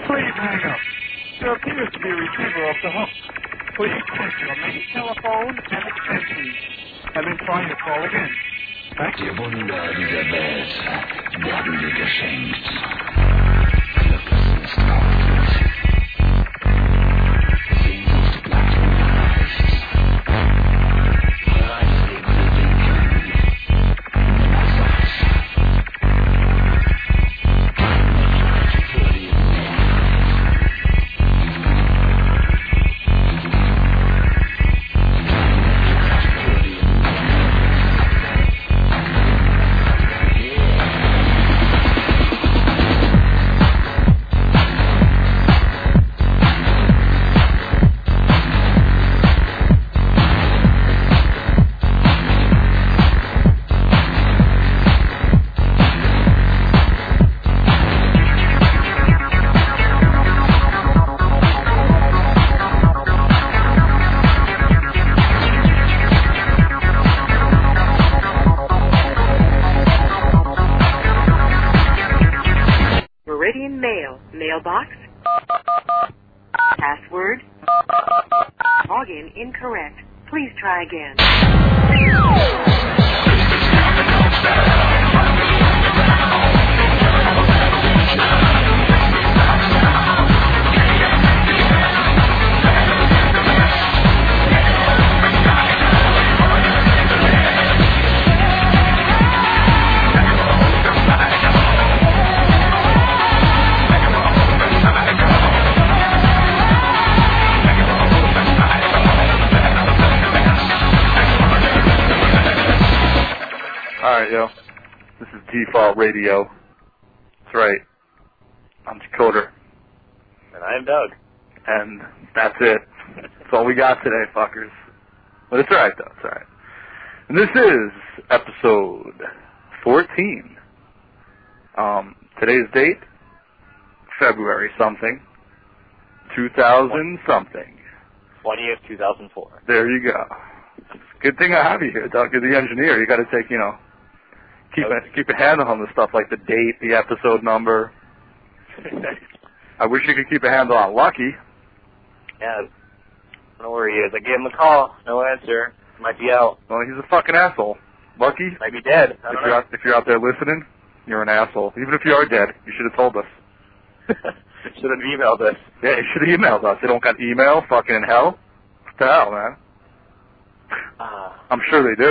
Please hang up. There appears to be a receiver off the hook. Please check your main telephone and extension, and then try your call again. Thank you. Die Wunder dieser Welt werden dir geschenkt. Glück ist traurig. Sehnsucht bleibt unerreicht. Reise bedenken. Nimmer satt. Keine Zeit für die Mailbox. Password. Login incorrect. Please try again. Alright, yo. This is Default Radio. That's right. I'm Decoder. And I'm Doug. And that's it. That's all we got today, fuckers. But it's alright, though. It's alright. And this is episode 14. Today's date? February something. 2000 something. 20th, 2004. There you go. Good thing I have you here, Doug. You're the engineer. You got to take, keep a handle on the stuff like the date, the episode number. I wish you could keep a handle on Lucky. Yeah, I don't know where he is. I gave him a call. No answer. Might be out. Well, he's a fucking asshole. Lucky? Might be dead. If you're out there listening, you're an asshole. Even if you are dead, you should have told us. Should have emailed us. Yeah, you should have emailed us. They don't got email fucking in hell? What the hell, man? I'm sure they do.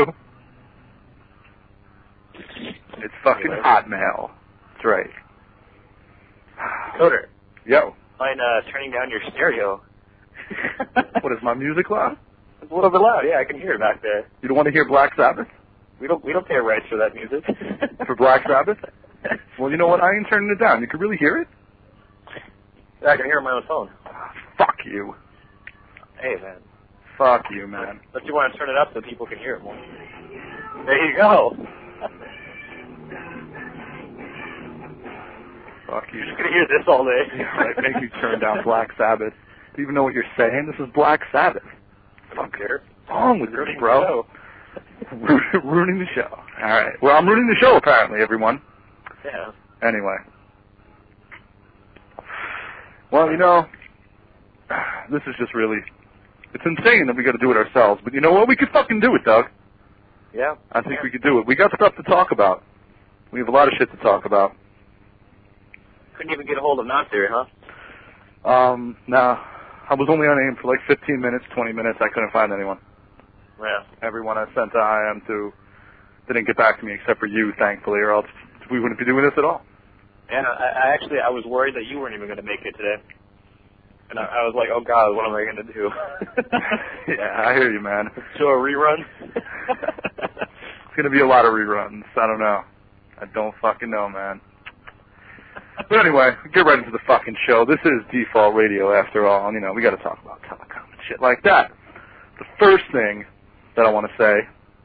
It's fucking Hotmail. That's right. Decoder. Yo. Mind turning down your stereo? What, is my music loud? It's a little bit loud. Yeah, I can hear it back there. You don't want to hear Black Sabbath? We don't pay rights for that music. For Black Sabbath? Well, you know what? I ain't turning it down. You can really hear it? Yeah, I can hear it on my own phone. Fuck you. Hey, man. Fuck you, man. But you want to turn it up so people can hear it more. There you go. Fuck you. You're just going to hear this all day. Yeah, right. Make me turn down Black Sabbath. Do you even know what you're saying? This is Black Sabbath. I don't care. What's wrong with you, bro? Ruining the show. All right. Well, I'm ruining the show, apparently, everyone. Yeah. Anyway. Well, this is just really... It's insane that we got to do it ourselves, but you know what? We could fucking do it, Doug. Yeah. I think we could do it. We got stuff to talk about. We have a lot of shit to talk about. Couldn't even get a hold of Nasir, huh? Nah. I was only on AIM for like 15 minutes, 20 minutes. I couldn't find anyone. Yeah. Everyone I sent to IM to didn't get back to me except for you, thankfully, or else we wouldn't be doing this at all. Yeah, I was worried that you weren't even going to make it today. And I was like, oh, God, what am I going to do? Yeah, I hear you, man. Show a rerun? It's going to be a lot of reruns. I don't know. I don't fucking know, man. But anyway, get right into the fucking show. This is Default Radio, after all. And, we got to talk about telecom and shit like that. The first thing that I want to say,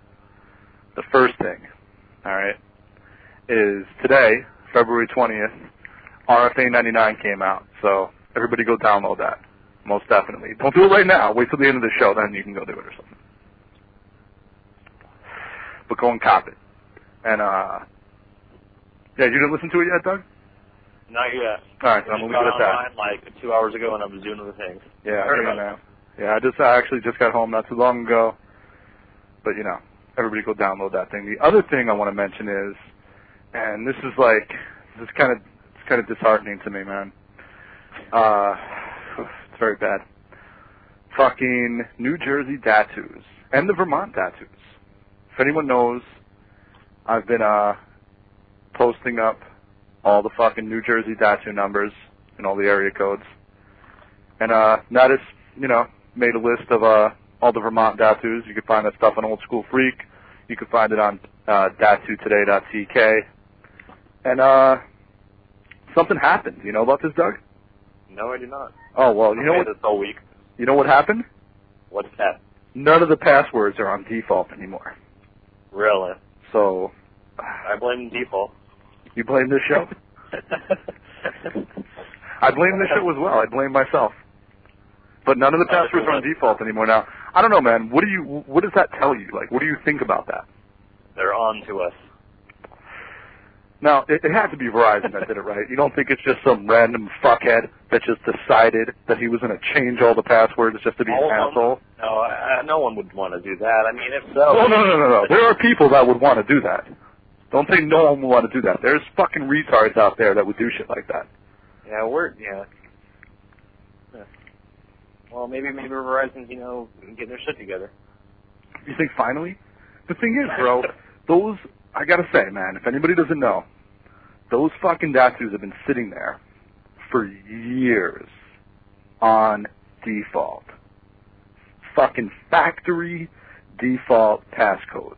all right, is today, February 20th, RFA 99 came out. So everybody go download that, most definitely. Don't do it right now. Wait till the end of the show, then you can go do it or something. But go and cop it. And, yeah, you didn't listen to it yet, Doug? Not yet. All right, so I'm going to leave it at that. Online like 2 hours ago, and I was doing other things. Yeah, I heard about it. Yeah, I actually just got home not too long ago. But, you know, everybody go download that thing. The other thing I want to mention is, and this is kind of disheartening to me, man. It's very bad. Fucking New Jersey Datus and the Vermont Datus. If anyone knows, I've been posting up all the fucking New Jersey Datu numbers and all the area codes. And Natus, you know, made a list of all the Vermont Datus. You can find that stuff on Old School Freak. You can find it on datutoday.tk. And something happened. You know about this, Doug? No, I do not. Oh, well, you know what? This all week. You know what happened? What's that? None of the passwords are on default anymore. Really? So, I blame default. You blame this show? I blame this show as well. I blame myself. But none of the passwords are on default anymore now. I don't know, man. What does that tell you? Like, what do you think about that? They're on to us. Now, it had to be Verizon that did it, right? You don't think it's just some random fuckhead that just decided that he was going to change all the passwords just to be an asshole? No, no one would want to do that. I mean, if so... No. There are people that would want to do that. Don't think no one would want to do that. There's fucking retards out there that would do shit like that. Yeah, yeah. Well, maybe Verizon's, you know, getting their shit together. You think finally? The thing is, bro, those... I gotta say, man, if anybody doesn't know, those fucking Datus have been sitting there for years on default. Fucking factory default passcodes.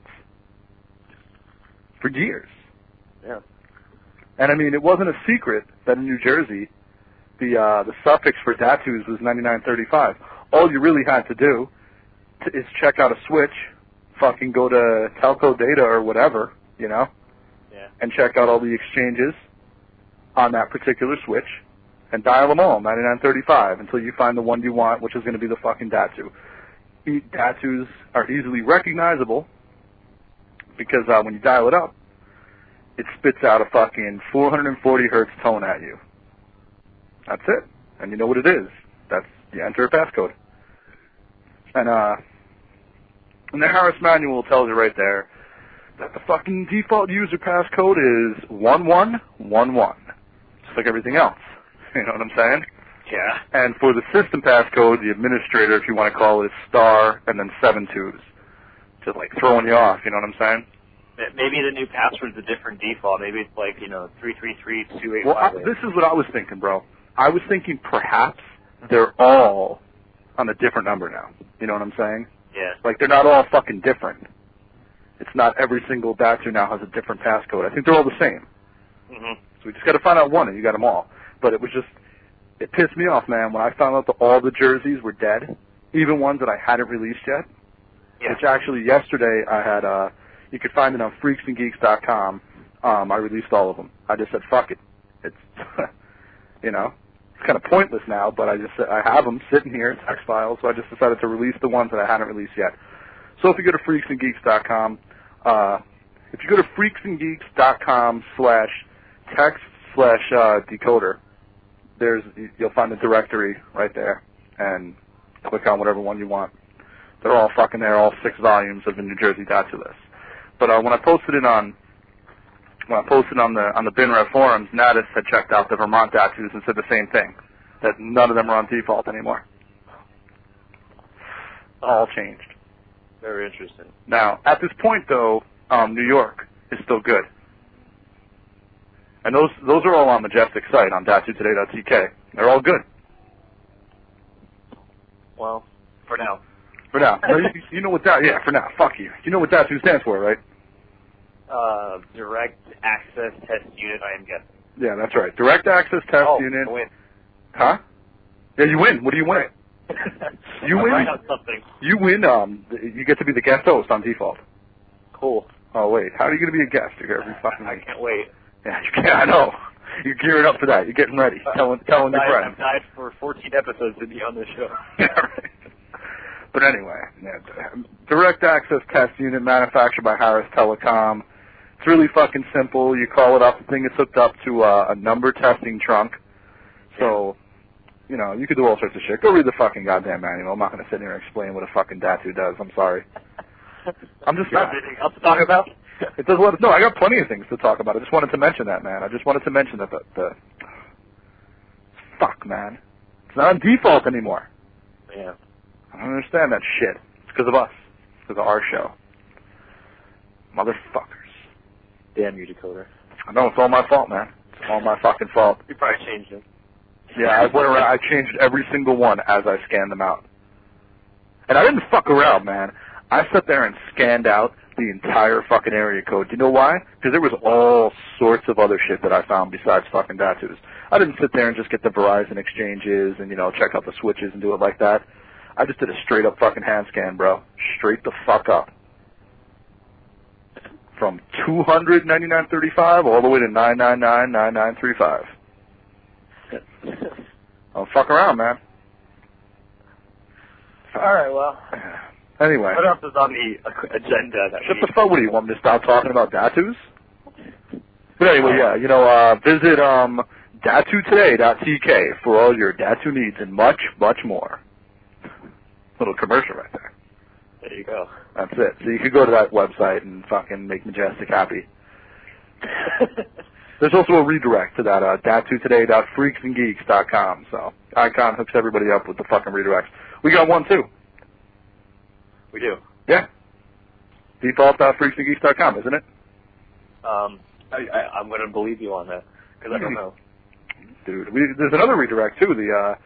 For years. Yeah. And I mean, it wasn't a secret that in New Jersey, the suffix for Datus was 9935. All you really had to do is check out a switch, fucking go to telco data or whatever, you know, and check out all the exchanges on that particular switch and dial them all, 9935, until you find the one you want, which is going to be the fucking Datu. Datus are easily recognizable because when you dial it up, it spits out a fucking 440 hertz tone at you. That's it. And you know what it is. You enter a passcode. And the Harris Manual tells you right there that the fucking default user passcode is 1111. Just like everything else. You know what I'm saying? Yeah. And for the system passcode, the administrator, if you want to call it, is star and then 7 2s. Just like throwing you off, you know what I'm saying? Maybe the new password's a different default. Maybe it's like, 333-2858. Well, this is what I was thinking, bro. I was thinking perhaps they're all on a different number now. You know what I'm saying? Yeah. Like, they're not all fucking different. It's not every single Datu now has a different passcode. I think they're all the same. Mm-hmm. So we just got to find out one, and you got them all. But it pissed me off, man, when I found out that all the jerseys were dead, even ones that I hadn't released yet. Yeah. Which actually yesterday I had, you could find it on freaksandgeeks.com. I released all of them. I just said, fuck it. It's, it's kind of pointless now, but I have them sitting here in text files, so I just decided to release the ones that I hadn't released yet. So if you go to freaksandgeeks.com, if you go to freaksandgeeks.com/text/decoder, you'll find the directory right there, and click on whatever one you want. They're all fucking there, all 6 volumes of the New Jersey Datu list. But when I posted on the BinRev forums, Natus had checked out the Vermont Datus and said the same thing, that none of them are on default anymore. All changed. Very interesting. Now, at this point, though, New York is still good. And those are all on Majestic site on datutoday.tk. They're all good. Well, for now. For now. No, you know what for now. Fuck you. You know what Datu stands for, right? Direct Access Test Unit, I am guessing. Yeah, that's right. Direct Access Test Unit. I win. Huh? Yeah, you win. What do you win? You win. Write out something. You win. You get to be the guest host on default. Cool. Oh wait, how are you going to be a guest? You're going to be fucking. I can't wait. Yeah, you can't. I know. You're gearing up for that. You're getting ready. Telling your friends. I've died for 14 episodes to be on this show. Yeah, right. But anyway, Direct Access Test Unit, manufactured by Harris Telecom. It's really fucking simple. You call it up. The thing is hooked up to a number testing trunk. So, you know, you could do all sorts of shit. Go read the fucking goddamn manual. I'm not going to sit here and explain what a fucking Datu does. I'm sorry. I'm just not. Anything else to talk about? It does what? No, I got plenty of things to talk about. I just wanted to mention that, man. I just wanted to mention that the fuck, man. It's not on default anymore. Yeah. I don't understand that shit. It's because of us. It's because of our show. Motherfuckers. Damn you, Dakota. I know, it's all my fault, man. It's all my fucking fault. You probably changed it. Yeah, I went around, I changed every single one as I scanned them out. And I didn't fuck around, man. I sat there and scanned out the entire fucking area code. Do you know why? Because there was all sorts of other shit that I found besides fucking Datus. I didn't sit there and just get the Verizon exchanges and, you know, check out the switches and do it like that. I just did a straight up fucking hand scan, bro. Straight the fuck up. From $299.35 all the way to $999.9935. Don't fuck around, man. All right, well. Anyway. What else is on the agenda? Shut the fuck with you. Want me to stop talking about Datus? But anyway, yeah, you know, visit DatuToday.tk for all your Datu needs and much, much more. Little commercial right there. There you go. That's it. So you could go to that website and fucking make Majestic happy. There's also a redirect to that, DatuToday.freaksandgeeks.com. So Icon hooks everybody up with the fucking redirects. We got one too. We do. Yeah. Default.freaksandgeeks.com, isn't it? I'm going to believe you on that, because I don't know. Dude, there's another redirect too, the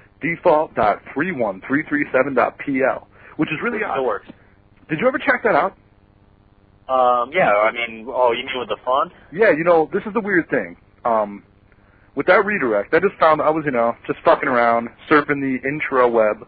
default.31337.pl, which is really odd. It works. Did you ever check that out? Yeah, I mean, oh, you mean with the font? Yeah, you know, this is the weird thing. With that redirect, I just found I was, you know, just fucking around, surfing the interweb,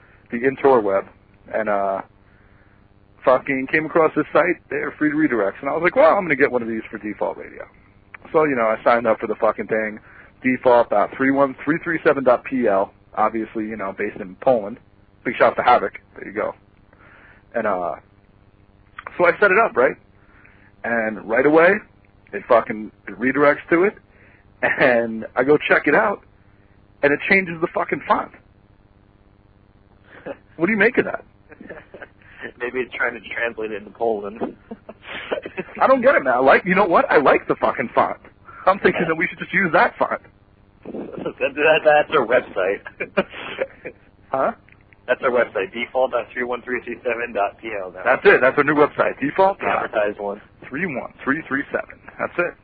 and fucking came across this site. They're free to redirects, and I was like, well, I'm going to get one of these for Default Radio. So, you know, I signed up for the fucking thing, default.31337.pl, obviously, you know, based in Poland. Big shout to Havoc. There you go. And so I set it up, right? And right away, it redirects to it, and I go check it out, and it changes the fucking font. What do you make of that? Maybe it's trying to translate it into Poland. I don't get it, man. You know what? I like the fucking font. I'm thinking that we should just use that font. That's our website. Huh? That's our website, default.31337.pl. That's it. That's our new website, default. Advertised one. 31337. That's it.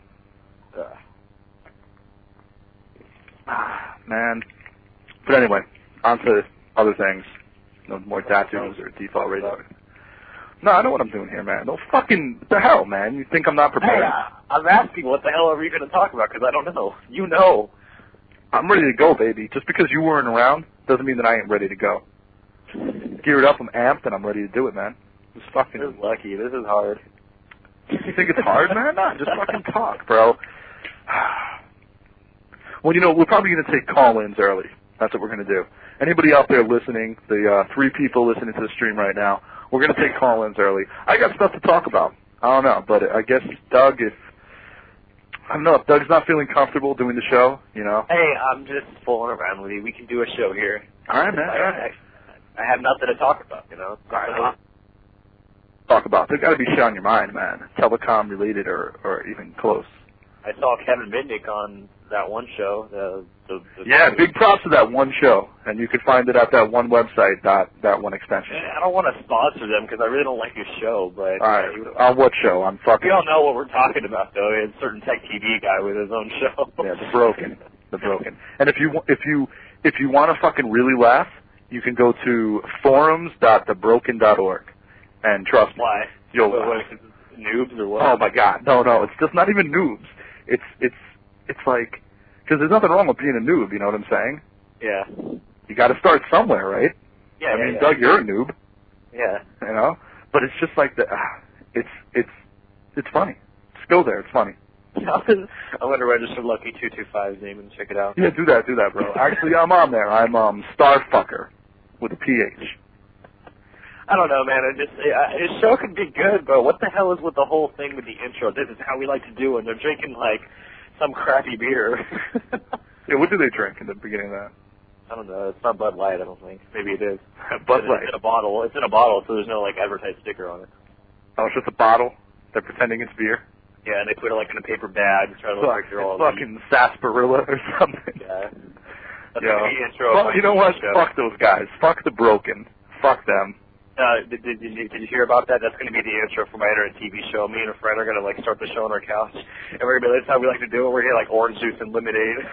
Man. But anyway, on to other things. No more Datus or Default Radio. No, I know what I'm doing here, man. No fucking, the hell, man. You think I'm not prepared? Hey, I'm asking what the hell are we going to talk about, because I don't know. You know. I'm ready to go, baby. Just because you weren't around doesn't mean that I ain't ready to go. Geared up, I'm amped, and I'm ready to do it, man. Just fucking. This is lucky. This is hard. You think it's hard, man? No, just fucking talk, bro. Well, you know, we're probably going to take call-ins early. That's what we're going to do. Anybody out there listening, the 3 people listening to the stream right now, we're going to take call-ins early. I got stuff to talk about. I don't know, but I guess Doug, if Doug's not feeling comfortable doing the show, you know. Hey, I'm just fooling around with you. We can do a show here. All right, man. I have nothing to talk about, you know. All right. Talk about. There's got to be shit on your mind, man. Telecom related or even close. I saw Kevin Mitnick on that one show. Yeah, big props to that one show, and you can find it at that one website, that one extension. I don't want to sponsor them because I really don't like his show, but all right, on what show? On fucking. We all know what we're talking about, though. It's a certain tech TV guy with his own show. Yeah, the broken. And if you want to fucking really laugh, you can go to forums.thebroken.org, and trust me, why? You'll laugh. Noobs or what? Oh my God, no, it's just not even noobs. It's like, because there's nothing wrong with being a noob, you know what I'm saying? Yeah. You got to start somewhere, right? Yeah. I mean, Doug, you're a noob. Yeah. You know, but it's just like it's funny. Just go there. It's funny. I'm going to register Lucky225's name and check it out. Yeah, do that, bro. Actually, I'm on there. I'm Starfucker with a PH. I don't know, man. His show could be good, but what the hell is with the whole thing with the intro? This is how we like to do it. And they're drinking, like, some crappy beer. Yeah, what do they drink in the beginning of that? I don't know. It's not Bud Light, I don't think. Maybe it is. Bud Light. It's in a bottle. It's in a bottle, so there's no, like, advertised sticker on it. Oh, it's just a bottle? They're pretending it's beer? Yeah, and they put it, like, in a paper bag. Try to look like they're all fucking sarsaparilla or something. Yeah. That's Yeah. the intro. Well, you know what? Show. Fuck those guys. Fuck the Broken. Fuck them. Did you hear about that? That's going to be the intro for my internet TV show. Me and a friend are going to, like, start the show on our couch. And we're going to be like, that's how we like to do it. We're going to get, like, orange juice and lemonade.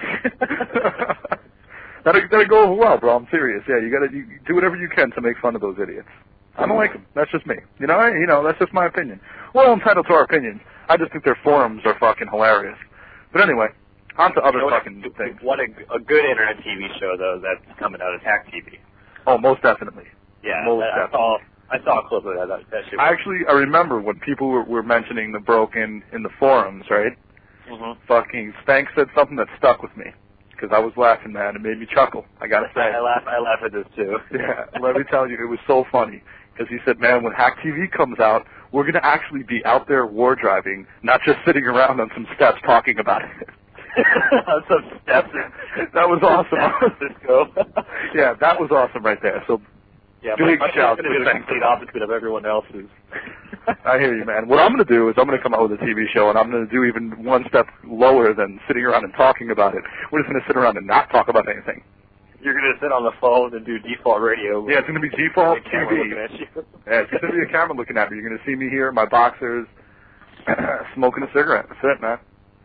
That'll go over well, bro. I'm serious. Yeah, you do whatever you can to make fun of those idiots. I don't like them. That's just me. You know, that's just my opinion. We're all entitled to our opinions. I just think their forums are fucking hilarious. But anyway, on to other fucking things. What a good internet TV show, though, that's coming out of Hack TV. Oh, most definitely. Yeah, most definitely. I saw a clip of that. That shit was I remember when people were mentioning the Broken in the forums, right? Mm-hmm. Fucking Stank said something that stuck with me. Because I was laughing, man. It made me chuckle. I gotta say. I laugh at this, too. Yeah, let me tell you, it was so funny. Because he said, man, when Hack TV comes out, we're going to actually be out there war driving, not just sitting around on some steps talking about it. On some steps. That was awesome. Francisco. Yeah, that was awesome right there. So, yeah, big my shout going to be the complete opposite of everyone else's. I hear you, man. What I'm going to do is I'm going to come out with a TV show, and I'm going to do even one step lower than sitting around and talking about it. We're just going to sit around and not talk about anything. You're going to sit on the phone and do default radio. Yeah, it's going to be default TV. Yeah, it's going to be a camera looking at me. You're going to see me here in my boxers, smoking a cigarette. That's it, man.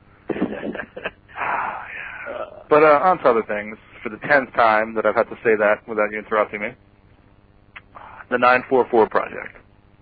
But on to other things. For the 10th time that I've had to say that without you interrupting me. The 944 Project.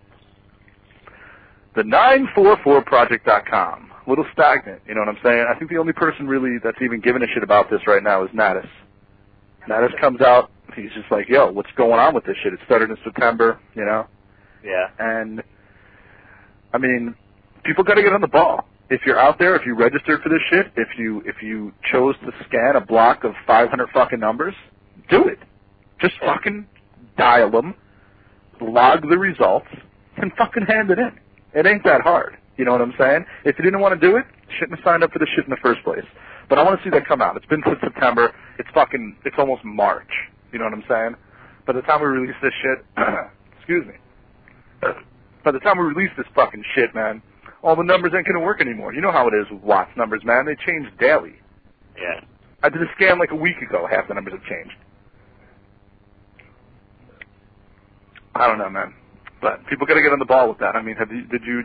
The 944project.com. A little stagnant, you know what I'm saying? I think the only person really that's even giving a shit about this right now is Natus. Natus comes out, he's just like, yo, what's going on with this shit? It started in September, you know? Yeah. And, I mean, people got to get on the ball. If you're out there, if you registered for this shit, if you chose to scan a block of 500 fucking numbers, do it. Just fucking dial them, log the results, and fucking hand it in. It ain't that hard. You know what I'm saying? If you didn't want to do it, you shouldn't have signed up for this shit in the first place. But I want to see that come out. It's been since September. It's almost March. You know what I'm saying? By the time we release this shit, excuse me. By the time we release this fucking shit, man, all the numbers ain't going to work anymore. You know how it is with Watts numbers, man. They change daily. Yeah. I did a scan like a week ago. Half the numbers have changed. I don't know, man. But people got to get on the ball with that. I mean, did you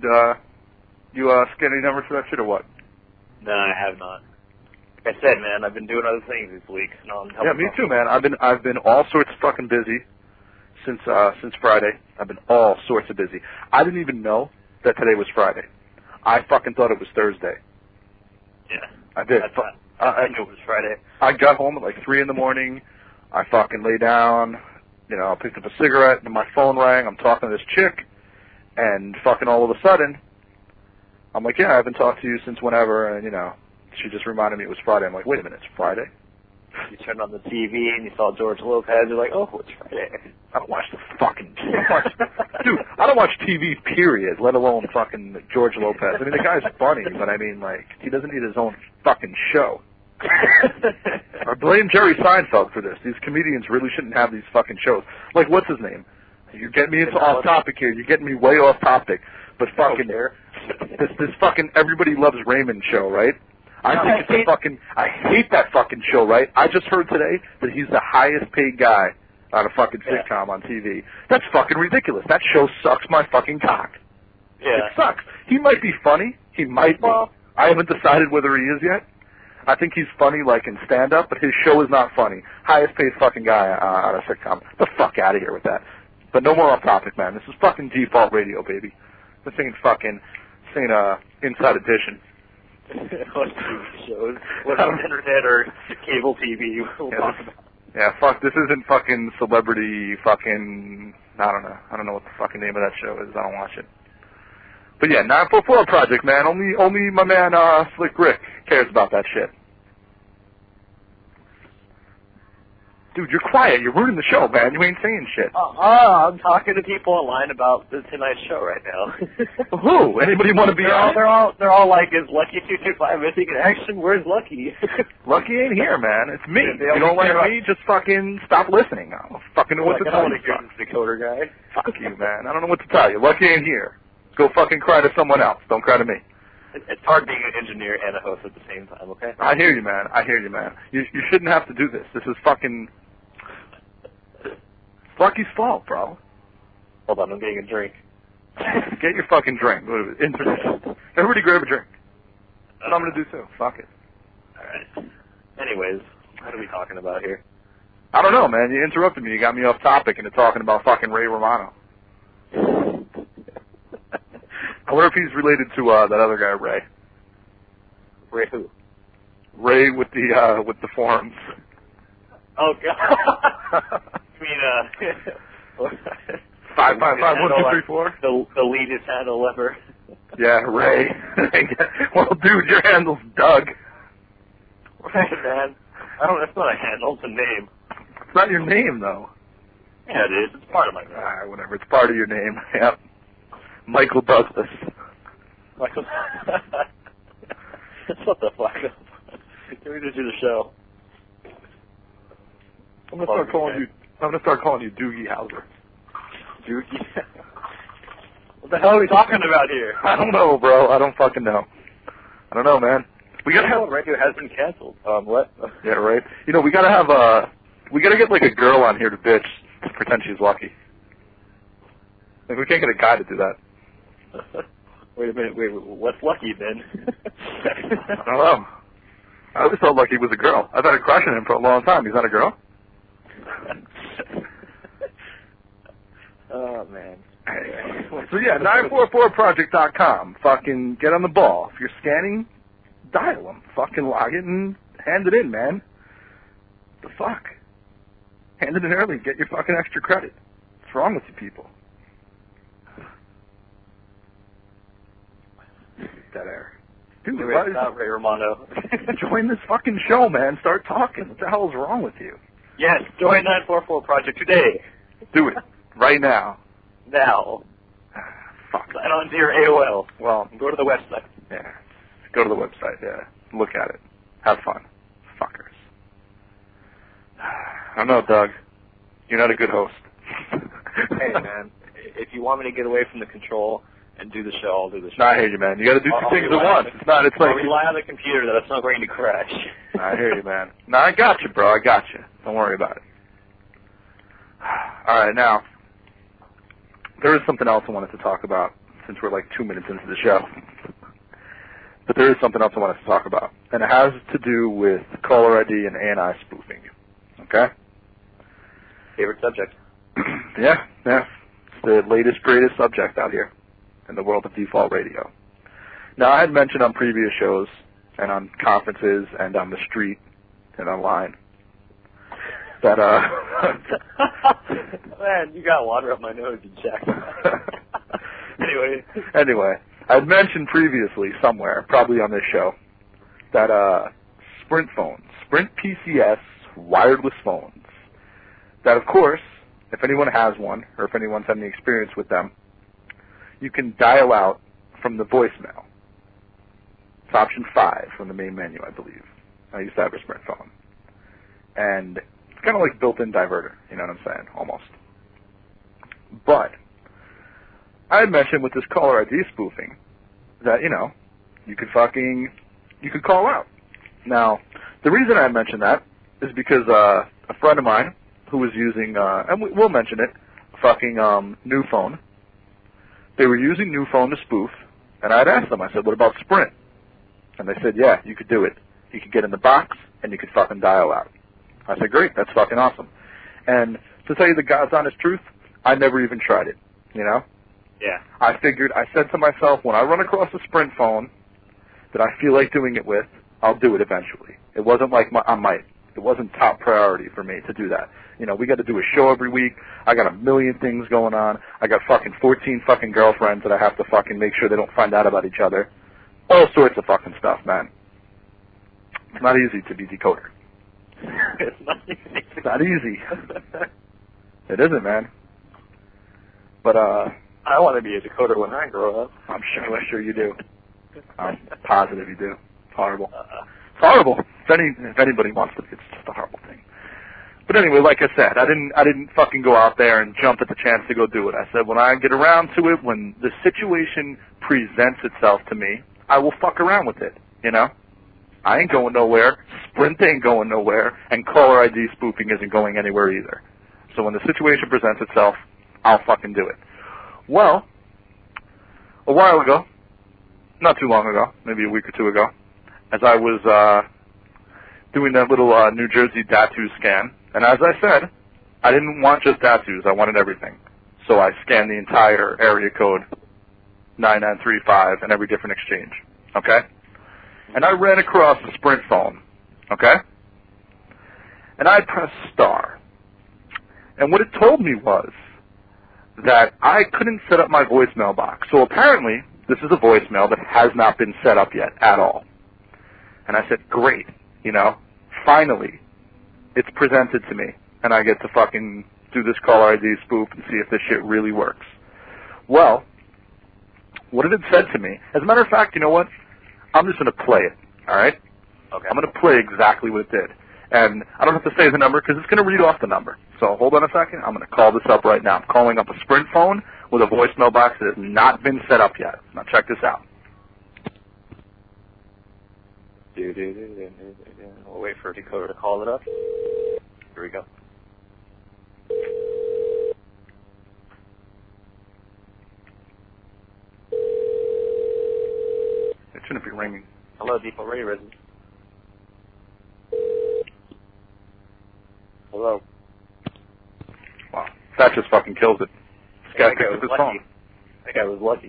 scan any numbers for that shit or what? No, I have not. Like I said, man, I've been doing other things this week. Yeah, me too, man. I've been all sorts of fucking busy since Friday. I've been all sorts of busy. I didn't even know that today was Friday. I fucking thought it was Thursday. Yeah. I did. I knew it was Friday. I got home at like 3 in the morning. I fucking lay down. You know, I picked up a cigarette and my phone rang. I'm talking to this chick, and fucking all of a sudden, I'm like, yeah, I haven't talked to you since whenever, and you know, she just reminded me it was Friday. I'm like, wait a minute, it's Friday? You turned on the TV and you saw George Lopez. You're like, oh, it's Friday. I don't watch the fucking dude. I don't watch TV, period. Let alone fucking George Lopez. I mean, the guy's funny, but I mean, like, he doesn't need his own fucking show. Or blame Jerry Seinfeld for this. These comedians really shouldn't have these fucking shows. Like, what's his name? You're getting me into off topic here. You're getting me way off topic. But fucking this fucking Everybody Loves Raymond show, right? I hate that fucking show, right? I just heard today that he's the highest paid guy on a fucking sitcom on TV. That's fucking ridiculous. That show sucks my fucking cock. Yeah. It sucks. He might be funny. He might be. I haven't decided whether he is yet. I think he's funny, like, in stand-up, but his show is not funny. Highest paid fucking guy on a sitcom. Get the fuck out of here with that. But no more off topic, man. This is fucking default radio, baby. This ain't Inside Edition. What TV shows? What on internet or cable TV? We'll talk about. Yeah, fuck. This isn't fucking celebrity fucking. I don't know. I don't know what the fucking name of that show is. I don't watch it. But yeah, 944 Project, man. Only my man Slick Rick cares about that shit. Dude, you're quiet. You're ruining the show, man. You ain't saying shit. I'm talking to people online about the Tonight Show right now. Who? Anybody want to be on? They're all like, is Lucky 225 missing in action? Where's Lucky? Lucky ain't here, man. It's me. They You don't like me? Just fucking stop listening. I don't fucking know what to I tell don't you. want to hear this Decoder guy. Fuck you, man. I don't know what to tell you. Lucky ain't here. Go fucking cry to someone else. Don't cry to me. It's hard being an engineer and a host at the same time, okay? I hear you, man. I hear you, man. You shouldn't have to do this. This is fucking... Lucky's fault, bro. Hold on, I'm getting a drink. Get your fucking drink. Intermission. Everybody grab a drink. That's what I'm going to do, too. Fuck it. Alright. Anyways, what are we talking about here? I don't know, man. You interrupted me. You got me off topic into talking about fucking Ray Romano. I wonder if he's related to that other guy, Ray. Ray who? Ray with the forums. Oh, God. You mean, 555-1234? The leadest handle ever. Yeah, Ray. Well, dude, your handle's Doug. Right, man. That's not a handle, it's a name. It's not your name, though. Yeah, it is. It's part of my name. Whatever. It's part of your name. Yep. Michael Douglas. Michael. What the fuck? Can we just do the show? I'm gonna start calling you Doogie Howser. Doogie? What the hell are we talking about here? I don't know, bro. I don't fucking know. I don't know, man. We gotta have radio has been canceled. What? Yeah, right. You know, we gotta get like a girl on here to bitch to pretend she's lucky. Like, we can't get a guy to do that. Wait a minute. Wait, what's Lucky then? I don't know. I always thought Lucky was a girl. I've had a crush on him for a long time. He's not a girl? Oh, man. So, yeah, 944project.com. Fucking get on the ball. If you're scanning, dial them. Fucking log it and hand it in, man. The fuck? Hand it in early. Get your fucking extra credit. What's wrong with you people? Dead air. Dude, Ray Romano. Join this fucking show, man. Start talking. What the hell is wrong with you? Yes, join 944 Project today. Do it. Right now. Now. Fuck. Sign on to your AOL. Well, go to the website. Yeah. Go to the website, yeah. Look at it. Have fun. Fuckers. I don't know, Doug. You're not a good host. Hey, man. If you want me to get away from the control and do the show, I'll do the show. No, I hear you, man. You got to do two things at once. It's like I'll rely on the computer that it's not going to crash. I hear you, man. No, I got you, bro. I got you. Don't worry about it. All right, now, there is something else I wanted to talk about since we're like 2 minutes into the show. But there is something else I wanted to talk about, and it has to do with caller ID and ANI spoofing. Okay? Favorite subject. Yeah. It's the latest, greatest subject out here in the world of default radio. Now, I had mentioned on previous shows and on conferences and on the street and online that, Man, you got water up my nose, you jack. Anyway, I had mentioned previously somewhere, probably on this show, that Sprint phones, Sprint PCS wireless phones, that of course, if anyone has one, or if anyone's had any experience with them, you can dial out from the voicemail. It's option 5 from the main menu, I believe. I used to have a Sprint phone. And it's kind of like built-in diverter, you know what I'm saying, almost. But I had mentioned with this caller ID spoofing that, you know, you could call out. Now, the reason I mentioned that is because a friend of mine who was using, and we'll mention it, fucking New Phone. They were using New Phone to spoof, and I had asked them, I said, what about Sprint? And they said, yeah, you could do it. You could get in the box, and you could fucking dial out. I said, great, that's fucking awesome. And to tell you the God's honest truth, I never even tried it, you know? Yeah. I said to myself, when I run across a Sprint phone that I feel like doing it with, I'll do it eventually. It wasn't like it wasn't top priority for me to do that. You know, we got to do a show every week. I got a million things going on. I got fucking 14 fucking girlfriends that I have to fucking make sure they don't find out about each other. All sorts of fucking stuff, man. It's not easy to be Decoder. It's not easy. It's not easy. It isn't, man. But I want to be a Dakota when I grow up. I'm sure you do. I'm positive you do. It's horrible. It's horrible. If anybody wants to, it's just a horrible thing. But anyway, like I said, I didn't fucking go out there and jump at the chance to go do it. I said when I get around to it, when the situation presents itself to me, I will fuck around with it, you know? I ain't going nowhere, Sprint ain't going nowhere, and caller ID spoofing isn't going anywhere either. So when the situation presents itself, I'll fucking do it. Well, a while ago, not too long ago, maybe a week or two ago, as I was doing that little New Jersey DATU scan, and as I said, I didn't want just DATUs, I wanted everything. So I scanned the entire area code 9935 and every different exchange, okay? And I ran across a Sprint phone, okay? And I pressed star. And what it told me was that I couldn't set up my voicemail box. So apparently, this is a voicemail that has not been set up yet at all. And I said, great, you know, finally, it's presented to me, and I get to fucking do this caller ID spoof and see if this shit really works. Well, what it had said to me, as a matter of fact, you know what? I'm just going to play it, all right? Okay. I'm going to play exactly what it did. And I don't have to say the number because it's going to read off the number. So hold on a second. I'm going to call this up right now. I'm calling up a Sprint phone with a voicemail box that has not been set up yet. Now check this out. We'll wait for Dakota to call it up. Here we go. It shouldn't be ringing. Hello, Default Radio resident. Hello. Wow. That just fucking kills it. This guy picked up his phone. That guy was lucky.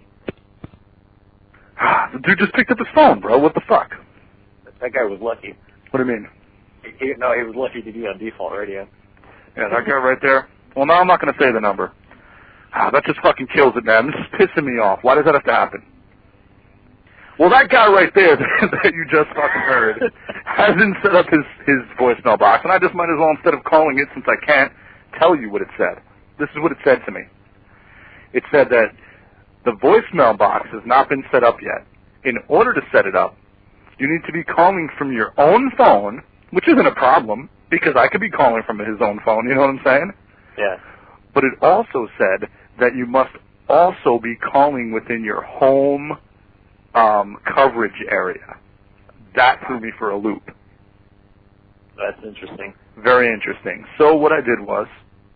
The dude just picked up his phone, bro. What the fuck? That guy was lucky. What do you mean? He was lucky to be on Default Radio. Yeah, that guy right there. Well, now I'm not going to say the number. That just fucking kills it, man. This is pissing me off. Why does that have to happen? Well, that guy right there that you just fucking heard hasn't set up his voicemail box, and I just might as well, instead of calling it, since I can't tell you what it said. This is what it said to me. It said that the voicemail box has not been set up yet. In order to set it up, you need to be calling from your own phone, which isn't a problem, because I could be calling from his own phone, you know what I'm saying? Yeah. But it also said that you must also be calling within your home coverage area. That threw me for a loop. That's interesting. Very interesting. So what I did was,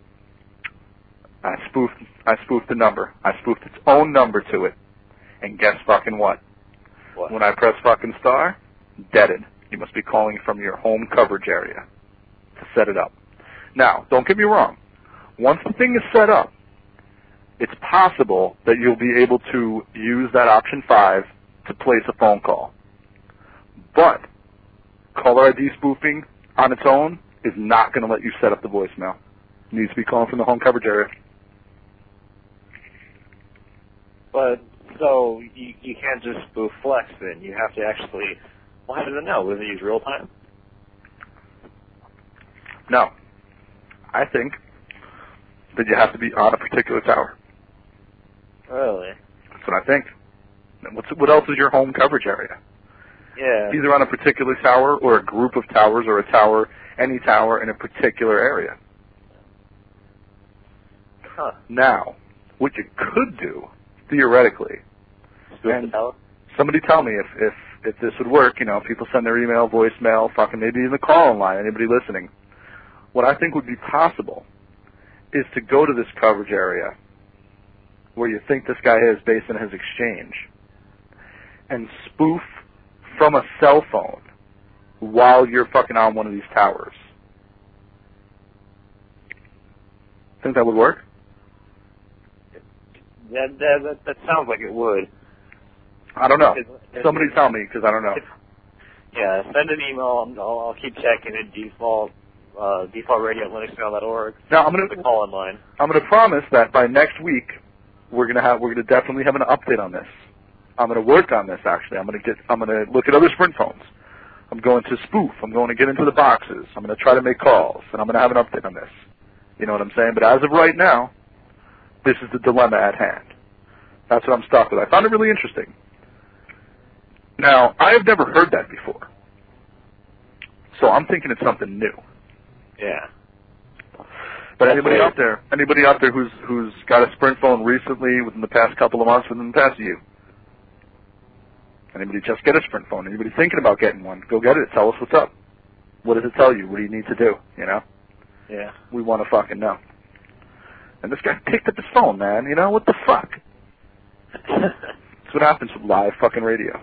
I spoofed the number. I spoofed its own number to it. And guess fucking what? What? When I press fucking star, deaded. You must be calling from your home coverage area to set it up. Now, don't get me wrong. Once the thing is set up, it's possible that you'll be able to use that option 5 to place a phone call. But caller ID spoofing on its own is not going to let you set up the voicemail. It needs to be calling from the home coverage area. But, so, you can't just spoof Flex then. You have to actually, well, how does it know? Will it use real time? No. I think that you have to be on a particular tower. Really? That's what I think. What else is your home coverage area? Yeah. Either on a particular tower or a group of towers or a tower, any tower in a particular area. Huh. Now, what you could do, theoretically, Spoof the tower? somebody tell me if this would work, you know, people send their email, voicemail, fucking maybe even the call line, anybody listening. What I think would be possible is to go to this coverage area where you think this guy is based on his exchange and spoof from a cell phone while you're fucking on one of these towers. Think that would work? That sounds like it would. I don't know. Somebody tell me, because I don't know. Yeah, send an email. I'll keep checking it. Default radio at linuxmail.org. Now the call in line. I'm gonna promise that by next week we're gonna definitely have an update on this. I'm gonna work on this actually. I'm gonna look at other Sprint phones. I'm going to spoof. I'm going to get into the boxes. I'm going to try to make calls, and I'm going to have an update on this. You know what I'm saying? But as of right now, this is the dilemma at hand. That's what I'm stuck with. I found it really interesting. Now, I have never heard that before. So I'm thinking it's something new. Yeah. But anybody out there who's got a Sprint phone recently, within the past couple of months, within the past year? Anybody just get a Sprint phone? Anybody thinking about getting one? Go get it. Tell us what's up. What does it tell you? What do you need to do? You know? Yeah. We want to fucking know. And this guy picked up his phone, man. You know, what the fuck? That's what happens with live fucking radio.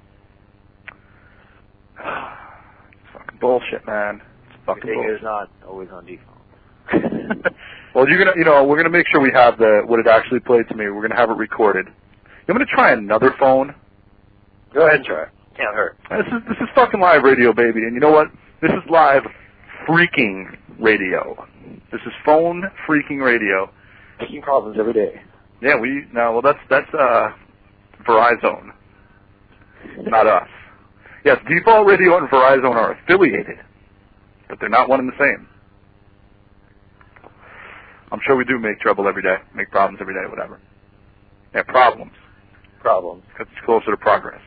It's fucking bullshit, man. It's fucking bullshit. It's not always on default. Well, we're gonna make sure we have what it actually played to me. We're gonna have it recorded. I'm gonna try another phone. Go ahead and try. Can't hurt. This is fucking live radio, baby. And you know what? This is live freaking radio. This is phone freaking radio. Making problems every day. Yeah, that's Verizon, not us. Yes, Default Radio and Verizon are affiliated, but they're not one and the same. I'm sure we do make trouble every day, make problems every day, whatever. Yeah, problems. Problems. Because it's closer to progress.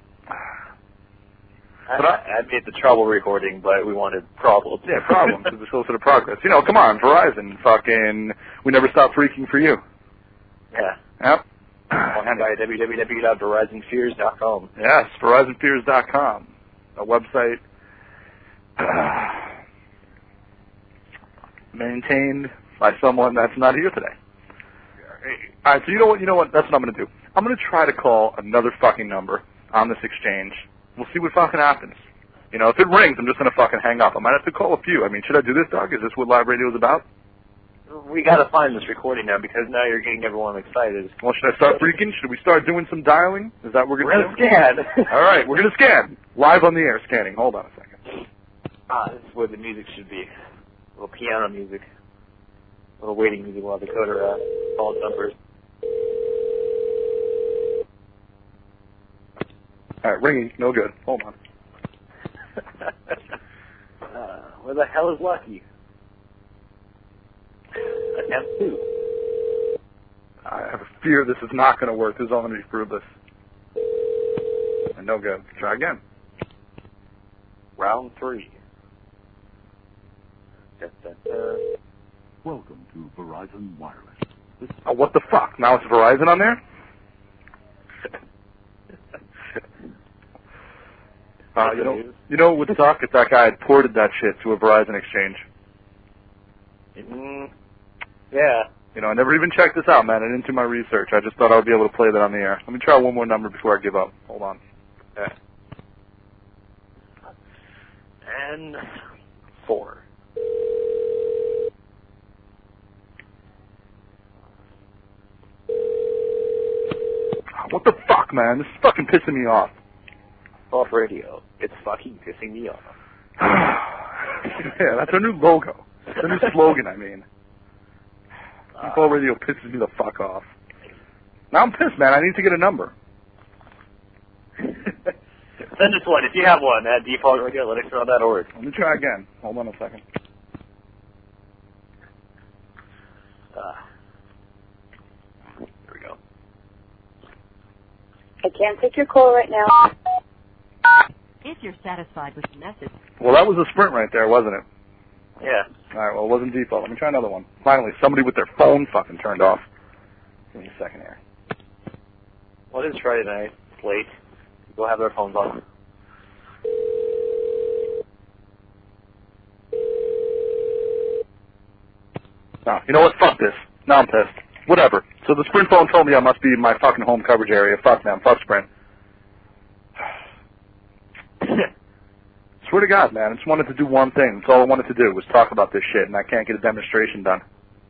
I made the trouble recording, but we wanted problems. Yeah, problems. Because it's closer to progress. You know, come on, Verizon, fucking, we never stop freaking for you. Yeah. Yep. And by www.verizonfears.com. Yes, verizonfears.com, a website maintained by someone that's not here today. All right, so you know what? That's what I'm going to do. I'm going to try to call another fucking number on this exchange. We'll see what fucking happens. You know, if it rings, I'm just going to fucking hang up. I might have to call a few. I mean, should I do this, Doug? Is this what live radio is about? We got to find this recording now because now you're getting everyone excited. Well, should I start freaking? Should we start doing some dialing? Is that what we're going to do? Scan. All right, we're going to scan. Live on the air scanning. Hold on a second. This is where the music should be. A little piano music. A little waiting music while the coder calls numbers. All right, ringing. No good. Hold on. Where the hell is Lucky? Attempt 2. I have a fear this is not going to work. This is all going to be fruitless. And no good. Try again. Round 3. Welcome to Verizon Wireless. Oh, what the fuck? Now it's Verizon on there? You know what would suck if that guy had ported that shit to a Verizon exchange? Yeah. You know, I never even checked this out, man. I didn't do my research. I just thought I would be able to play that on the air. Let me try one more number before I give up. Hold on. Yeah. And 4. What the fuck, man? This is fucking pissing me off. Off radio. It's fucking pissing me off. Yeah, that's our new logo. It's our new slogan, I mean. Default Radio pisses me the fuck off. Now I'm pissed, man. I need to get a number. Send us one. If you have one at defaultradio.org. Let me try again. Hold on a second. Here we go. I can't take your call right now. If you're satisfied with the message. Well, that was a Sprint right there, wasn't it? Yeah. All right, well, it wasn't default. Let me try another one. Finally, somebody with their phone fucking turned off. Give me a second here. Well, it is Friday night. It's late. People have their phones on. No, you know what? Fuck this. Now I'm pissed. Whatever. So the Sprint phone told me I must be in my fucking home coverage area. Fuck them. Fuck Sprint. Swear to God, man. I just wanted to do one thing. That's all I wanted to do was talk about this shit, and I can't get a demonstration done.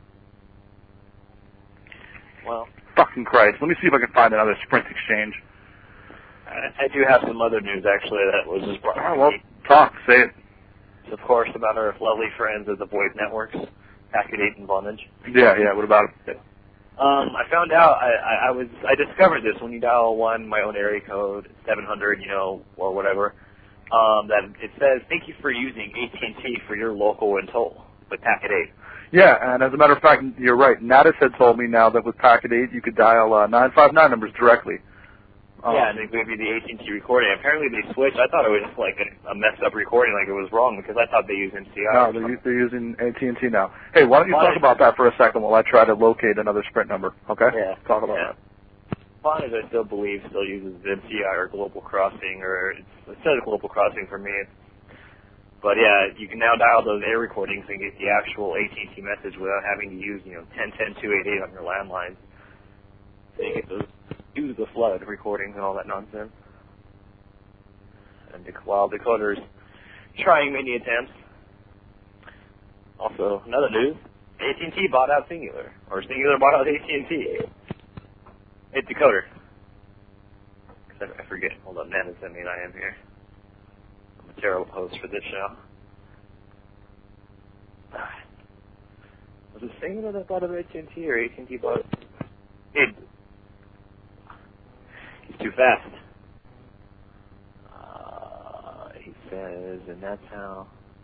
Well, fucking Christ. Let me see if I can find another Sprint exchange. I do have some other news, actually, that was just brought up. Well, talk. Say it. It's, of course, about our lovely friends at the Void Networks, Packet 8 and Bondage. Yeah. What about it? I found out, I discovered this when you dial my own area code, 700, or whatever. that it says, thank you for using AT&T for your local and toll with Packet 8. Yeah, and as a matter of fact, you're right. Natus had told me now that with Packet 8 you could dial 959 numbers directly. Yeah, and it gave you the AT&T recording. Apparently they switched. I thought it was just like a messed up recording, like it was wrong, because I thought they used MCI. No, they're using AT&T now. Hey, why don't you talk about that for a second while I try to locate another Sprint number, okay? Yeah. Talk about that. Vonage, I still believe, still uses MCI or Global Crossing, or it says Global Crossing for me. But yeah, you can now dial those air recordings and get the actual AT&T message without having to use, 1010-288 on your landline. So you get those use the flood recordings and all that nonsense. And while Decoder's trying many attempts. Also, another news, AT&T bought out Singular, or Singular bought out AT&T. Hey, Decoder. I forget. Hold on, Nana sent me an IM here. I'm a terrible host for this show. Was it Singular that bought out AT&T, or AT&T bought? Hey, he's too fast. He says, and that's how.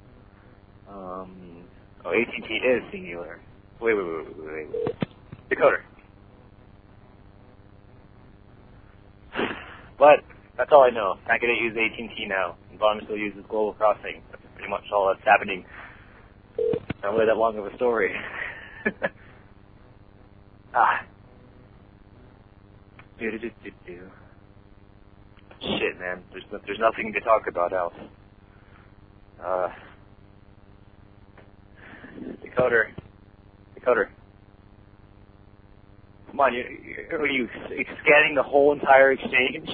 AT&T is Singular. Wait. Decoder. But that's all I know. Packet 8 uses AT&T now, and Vonage still uses Global Crossing. That's pretty much all that's happening. Not really that long of a story. Shit, man. There's nothing to talk about else. Decoder. Come on, are you scanning the whole entire exchange?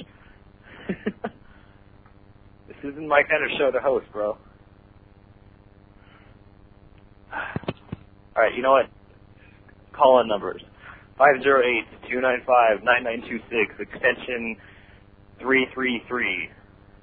This isn't my kind of show to host, bro. Alright, you know what? Call-in numbers. 508-295-9926, extension 333.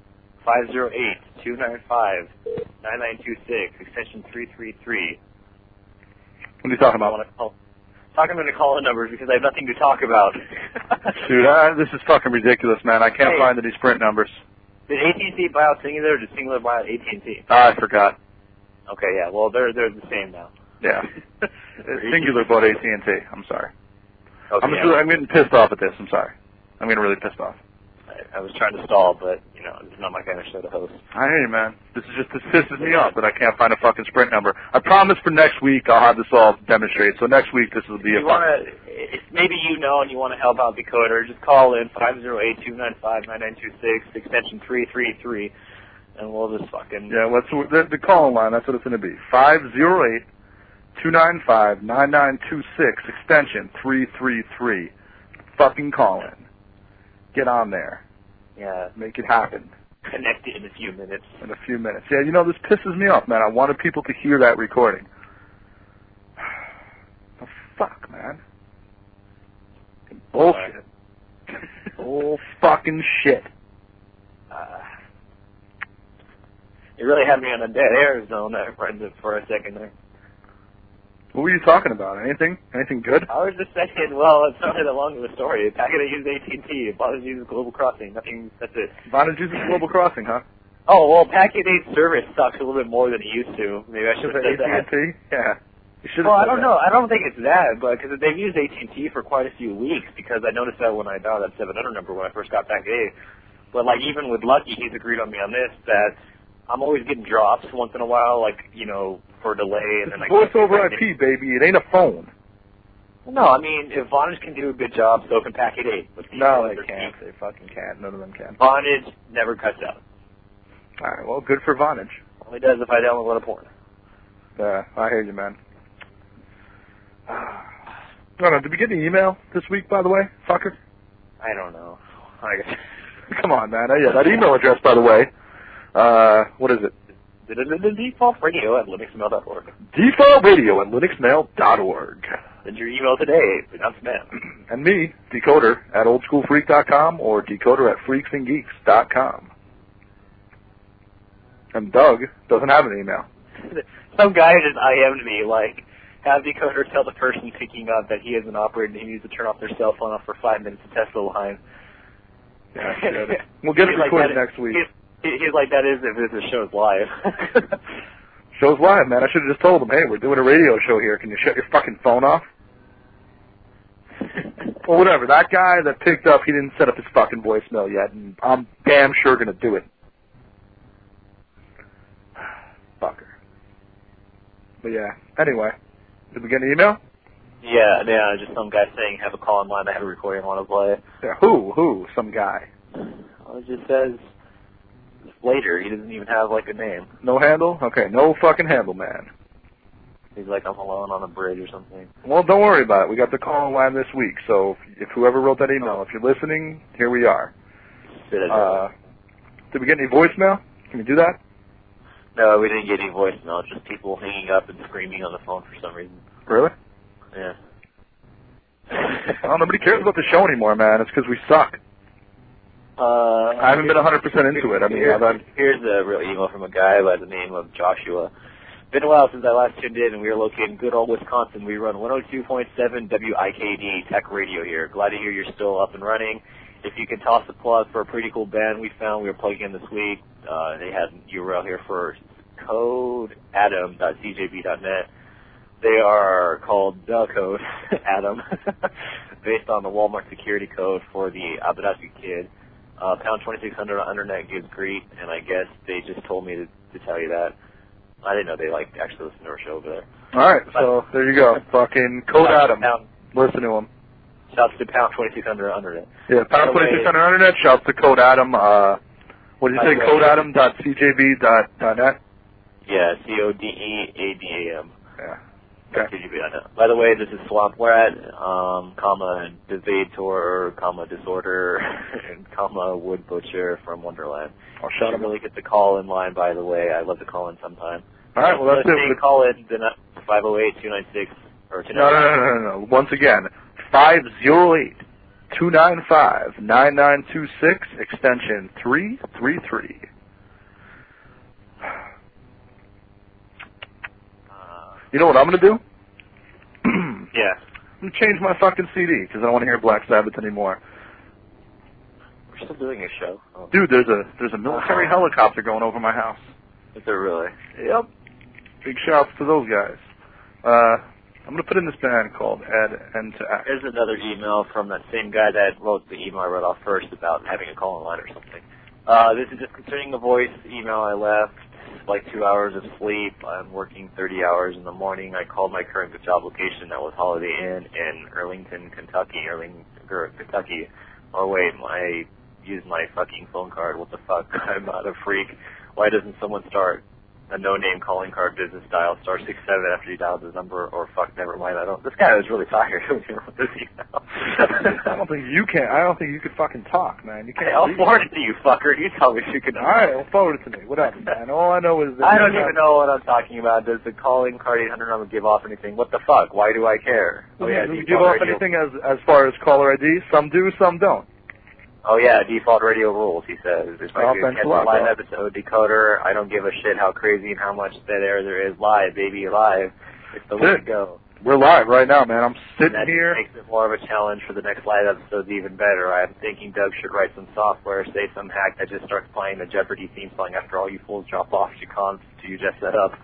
508-295-9926, extension 333. What are you talking about? Talking about the call-in numbers because I have nothing to talk about. Dude, this is fucking ridiculous, man. I can't find any Sprint numbers. Did AT&T buy out Singular, or did Singular buy out AT&T? I forgot. Okay, yeah. Well, they're the same now. Yeah. Singular bought AT&T. I'm sorry. Okay, I'm getting pissed off at this. I'm sorry. I'm getting really pissed off. I was trying to stall, but, it's not my kind of show to host. I hear you, man. This pisses me off that I can't find a fucking Sprint number. I promise for next week I'll have this all demonstrated. So next week this will be if maybe and you want to help out Decoder, just call in 508-295-9926, extension 333, and we'll just fucking... Yeah, what's the call-in line? That's what it's going to be. 508-295-9926, extension 333. Fucking call in. Get on there. Yeah. Make it happen. Connect it in a few minutes. Yeah, this pisses me off, man. I wanted people to hear that recording. Oh, fuck, man. Bullshit. Oh, fucking shit. You really had me on a dead air zone there for a second there. What were you talking about? Anything? Anything good? I was just saying, well, it's not that long of a story. Packet 8 uses AT&T. Vonage uses Global Crossing. Nothing, that's it. Vonage uses Global Crossing, huh? Oh, well, Packet 8 service sucks a little bit more than it used to. Maybe I should have said that. AT&T? Yeah. Well, I don't know. I don't think it's that, but because they've used AT&T for quite a few weeks, because I noticed that when I dialed that 700 number when I first got Packet 8. But, even with Lucky, he's agreed on me on this, that I'm always getting drops once in a while, for a delay. And then voice over IP, baby. It ain't a phone. No, I mean, if Vonage can do a good job, so can Packet 8. No, they can't. They fucking can't. None of them can. Vonage never cuts out. All right, well, good for Vonage. Only does if I download a porn. Yeah, I hear you, man. No, did we get an email this week, by the way, fucker? I don't know. Come on, man. Yeah, that email address, by the way. What is it? defaultradio@linuxmail.org. defaultradio@linuxmail.org. Send your email today. Not spam. And me, Decoder, @oldschoolfreak.com or Decoder@freaksandgeeks.com. And Doug doesn't have an email. Some guy just IM'd me, have Decoder tell the person picking up that he is an operator and he needs to turn off their cell phone off for 5 minutes to test the line. Yeah, we'll get it recorded next week. He's like, that is if this show's live. Show's live, man. I should have just told him, hey, we're doing a radio show here. Can you shut your fucking phone off? Well, whatever. That guy that picked up, he didn't set up his fucking voicemail yet, and I'm damn sure going to do it. Fucker. But yeah, anyway. Did we get an email? Yeah, just some guy saying have a call in line. I have a recording I want to play. Yeah, who? Some guy. Well, it just says later. He doesn't even have, like, a name. No handle? Okay, no fucking handle, man. He's like, I'm alone on a bridge or something. Well, don't worry about it. We got the call in line this week, so if whoever wrote that email, if you're listening, here we are. Did we get any voicemail? Can we do that? No, we didn't get any voicemail. Just people hanging up and screaming on the phone for some reason. Really? Yeah. Well, nobody cares about the show anymore, man. It's because we suck. I haven't been 100% into it. I mean, here's a real email from a guy by the name of Joshua. Been a while since I last tuned in, and we are located in good old Wisconsin. We run 102.7 WIKD Tech Radio here. Glad to hear you're still up and running. If you can toss a plug for a pretty cool band we found, we were plugging in this week. They had an URL here for codeadam.cjb.net. They are called The Code Adam, based on the Walmart security code for the Abadasi kid. Pound 2600 on Internet gives greet, and I guess they just told me to tell you that. I didn't know they actually listened to our show over there. All right, so there you go. Fucking Code Adam. Listen to him. Shouts to Pound 2600 on Internet. Yeah, Pound 2600 on Internet. Shouts to Code Adam. What did you say? Codeadam.cjb.net? Yeah, CODEADAM. Yeah. Okay. By the way, this is Swamp Rat, Devator, Disorder, and Wood Butcher from Wonderland. Oh, shut up. Really get the call in line, by the way. I'd love to call in sometime. All right, well, that's it. Call in, then 508-296, or 296. No. Once again, 508-295-9926, extension 333. You know what I'm going to do? Yeah. I'm going to change my fucking CD because I don't want to hear Black Sabbath anymore. We're still doing a show. Oh. Dude, there's a military helicopter going over my house. Is there really? Yep. Big shouts to those guys. I'm going to put in this band called Ed N to X. There's another email from that same guy that wrote the email I read off first about having a call in line or something. This is just concerning the voice email I left. Like 2 hours of sleep. I'm working 30 hours in the morning. I called my current job location that was Holiday Inn in Arlington, Kentucky. Oh wait, I used my fucking phone card. What the fuck? I'm not a freak. Why doesn't someone start a no-name calling card business dial *67 after you dial the number? Or fuck, never mind. This guy was really tired with this email. I don't think you could fucking talk, man. You can't. I'll forward it to you, fucker. You tell me if you can. All right, well, forward it to me. Whatever, man. All I know is that I don't even know what I'm talking about. Does the calling card 800 number give off anything? What the fuck? Why do I care? Oh yeah, do you give off anything as far as caller ID? Some do, some don't. Oh yeah, default radio rules, he says. If I catch a live episode decoder, I don't give a shit how crazy and how much dead air there is. Live, baby, live. It's the way to go. We're live right now, man. I'm sitting here. That makes it more of a challenge for the next live episodes even better. I'm thinking Doug should write some software, say some hack that just starts playing the Jeopardy theme song after all you fools drop off your cons you just set up.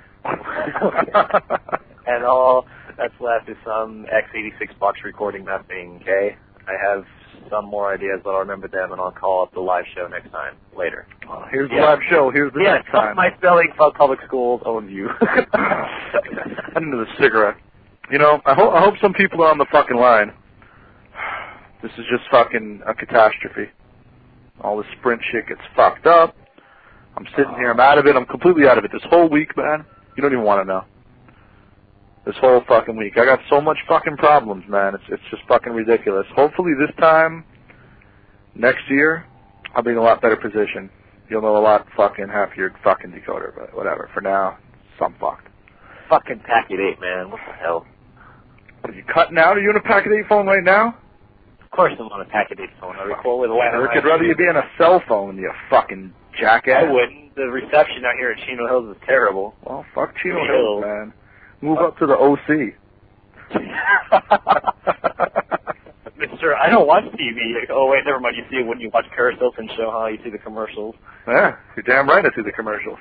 And all that's left is some x86 box recording nothing, okay? I have some more ideas, but I'll remember them, and I'll call up the live show next time, later. Here's the live show. Here's the next time. My spelling, fuck public schools, owns you. Into the cigarette. You know, I hope some people are on the fucking line. This is just fucking a catastrophe. All this Sprint shit gets fucked up. I'm sitting here. I'm out of it. I'm completely out of it. This whole week, man, you don't even want to know. This whole fucking week. I got so much fucking problems, man. It's just fucking ridiculous. Hopefully this time, next year, I'll be in a lot better position. You'll know a lot fucking half your fucking decoder, but whatever. For now, I'm fucked. Fucking Packet 8, man. What the hell? What, are you cutting out? Are you on a Packet 8 phone right now? Of course I'm on a Packet 8 phone. I record with a landline. I'd rather you be on a cell phone, you fucking jackass. I wouldn't. The reception out here at Chino Hills is terrible. Well, fuck Chino Hills, man. Move up to the OC. her, I don't watch TV. Like, oh, wait, never mind. You see it when you watch Paris Hilton show, huh? You see the commercials. Yeah, you're damn right I see the commercials.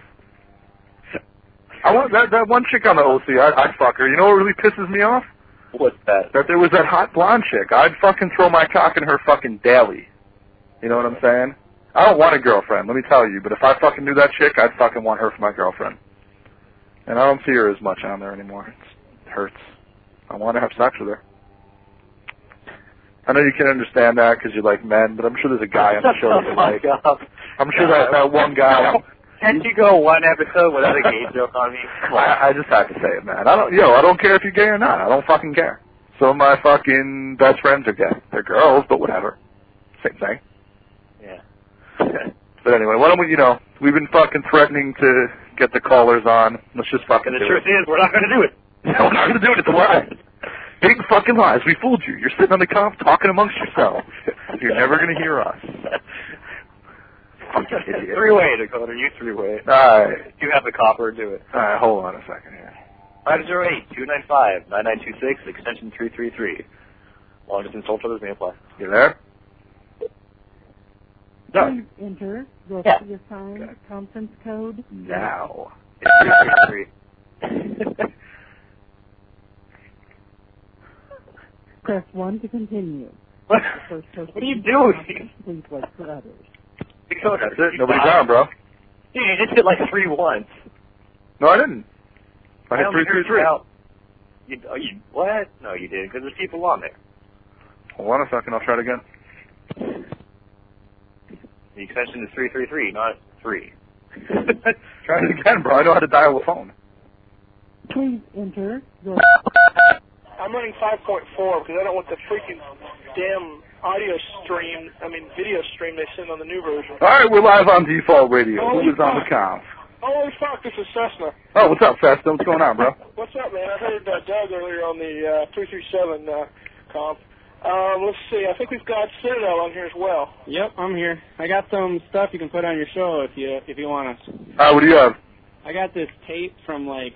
I want that one chick on the OC, I'd fuck her. You know what really pisses me off? What's that? That there was that hot blonde chick. I'd fucking throw my cock in her fucking daily. You know what I'm saying? I don't want a girlfriend, let me tell you, but if I fucking knew that chick, I'd fucking want her for my girlfriend. And I don't see her as much on there anymore. It hurts. I want to have sex with her. I know you can understand that because you like men, but I'm sure there's a guy on the show that you like. I'm sure that one guy... Can't you go one episode without a gay joke on me? I just have to say it, man. I don't care if you're gay or not. I don't fucking care. Some of my fucking best friends are gay. They're girls, but whatever. Same thing. Yeah. But anyway, why don't we, we've been fucking threatening to get the callers on. Let's just fucking And the do truth it. is, we're not going to do it. No, we're not going to do it. It's a lie. Big fucking lies. We fooled you. You're sitting on the comp talking amongst yourselves. You're never going to hear us. Fucking idiot. Three-way, Dakota. You three-way. All right. You have the copper. Do it. All right, hold on a second here. 508-295-9926, extension 333. Long distance toll charges may apply. You there? No. Please enter your assigned conference code. Now. It's 333. Press 1 to continue. What? First person What are you doing? Please wait for others. Dakota, That's it. Nobody's on, bro. Dude, you just hit like 3 once. No, I didn't. I hit only heard 333. you what? No, you didn't, because there's people on there. Hold on a second. I'll try it again. The extension is 333, not 3. Try it again, bro. I know how to dial a phone. Please enter your... I'm running 5.4 because I don't want the freaking damn video stream they send on the new version. All right, we're live on Default Radio. Who is on the comp? Holy fuck, this is Cessna. Oh, what's up, Festa? What's going on, bro? What's up, man? I heard Doug earlier on the 337 comp. Let's see. I think we've got Citadel on here as well. Yep, I'm here. I got some stuff you can put on your show if you want us. What do you have? I got this tape from like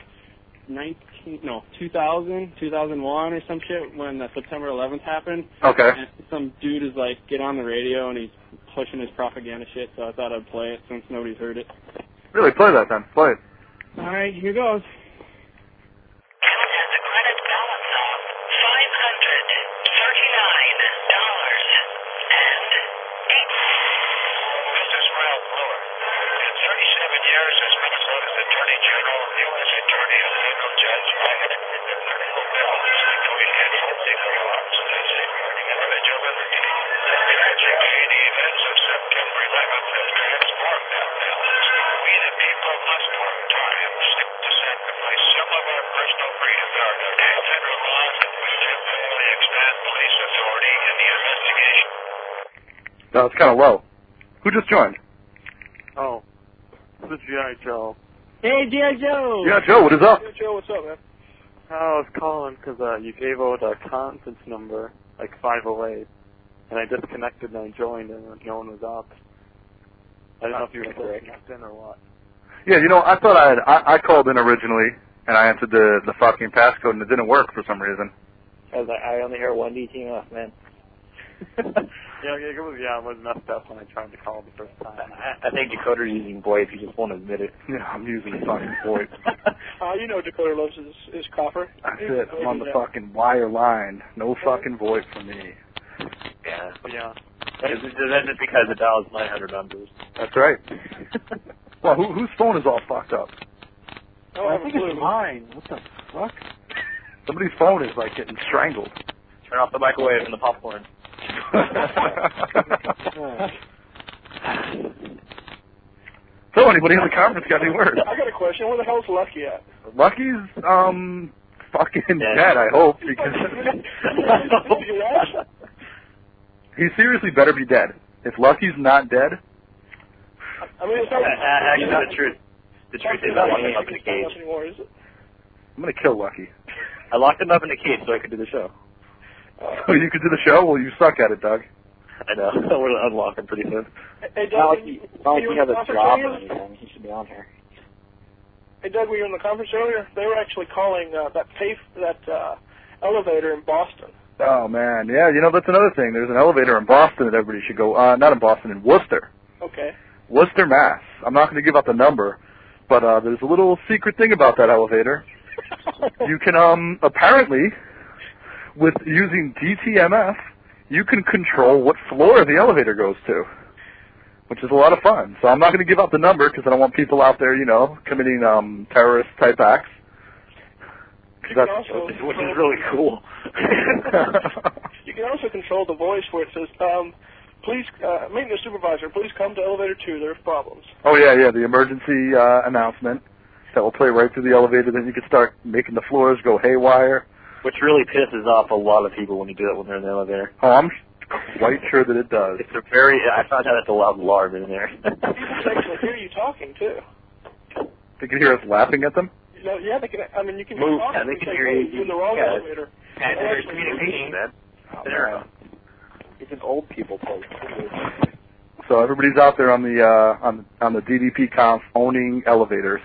2001 or some shit when September 11th happened. Okay. And some dude is like, get on the radio and he's pushing his propaganda shit, so I thought I'd play it since nobody's heard it. Really, play that then. Play it. All right, here goes. No, it's kind of low. Who just joined? Oh, this is G.I. Joe. Hey, G.I. Joe! Yeah, Joe, what is up? Hey, Joe, what's up, man? I was calling because you gave out a conference number, like 508, and I disconnected and I joined and no one was up. I didn't know if you were still connected or what. Yeah, I thought I called in originally, and I entered the fucking passcode, and it didn't work for some reason. Because I only hear one DTMF, man. It was messed up when I tried to call the first time. I think Dakota's using VoIP. He just won't admit it. Yeah, I'm using fucking VoIP. Dakota loves his copper. That's it. I'm on the fucking wire line. No fucking VoIP for me. Yeah. Yeah. That's just because it dials 900 numbers. That's right. Well, whose phone is all fucked up? Oh, I think it's mine. What the fuck? Somebody's phone is like getting strangled. Turn off the microwave and the popcorn. So, anybody in the conference got any words? I got a question. Where the hell's Lucky at? Lucky's fucking dead, I hope, because he seriously better be dead. If Lucky's not dead, I mean, it's not actually the truth is I locked him up in a cage. Anymore, is it? I'm gonna kill Lucky. I locked him up in a cage so I could do the show. So you could do the show? Well, you suck at it, Doug. I know. We're going to unlock him pretty soon. Hey, Doug, he has a job or anything. He should be on here. Hey, Doug, were you in the conference earlier? They were actually calling that elevator in Boston. Oh, man. Yeah, that's another thing. There's an elevator in Boston that everybody should go, not in Boston, in Worcester. Okay. Worcester, Mass. I'm not going to give out the number, but there's a little secret thing about that elevator. You can, apparently, with using DTMF, you can control what floor the elevator goes to, which is a lot of fun. So I'm not going to give out the number because I don't want people out there, committing terrorist-type acts. Which is really cool. You can also control the voice where it says, please, maintenance supervisor, please come to elevator 2, there's problems. Oh, yeah, the emergency announcement that will play right through the elevator. Then you can start making the floors go haywire. Which really pisses off a lot of people when you do it when they're in the elevator. Oh, I'm quite sure that it does. I found out it's a loud alarm in there. People can actually hear you talking, too. They can hear us laughing at them? No, yeah, they can. I mean, you can move. Yeah, they can hear you. In the wrong elevator. And there's communication, man. Oh, Even old people talk. So everybody's out there on the DDP conf owning elevators.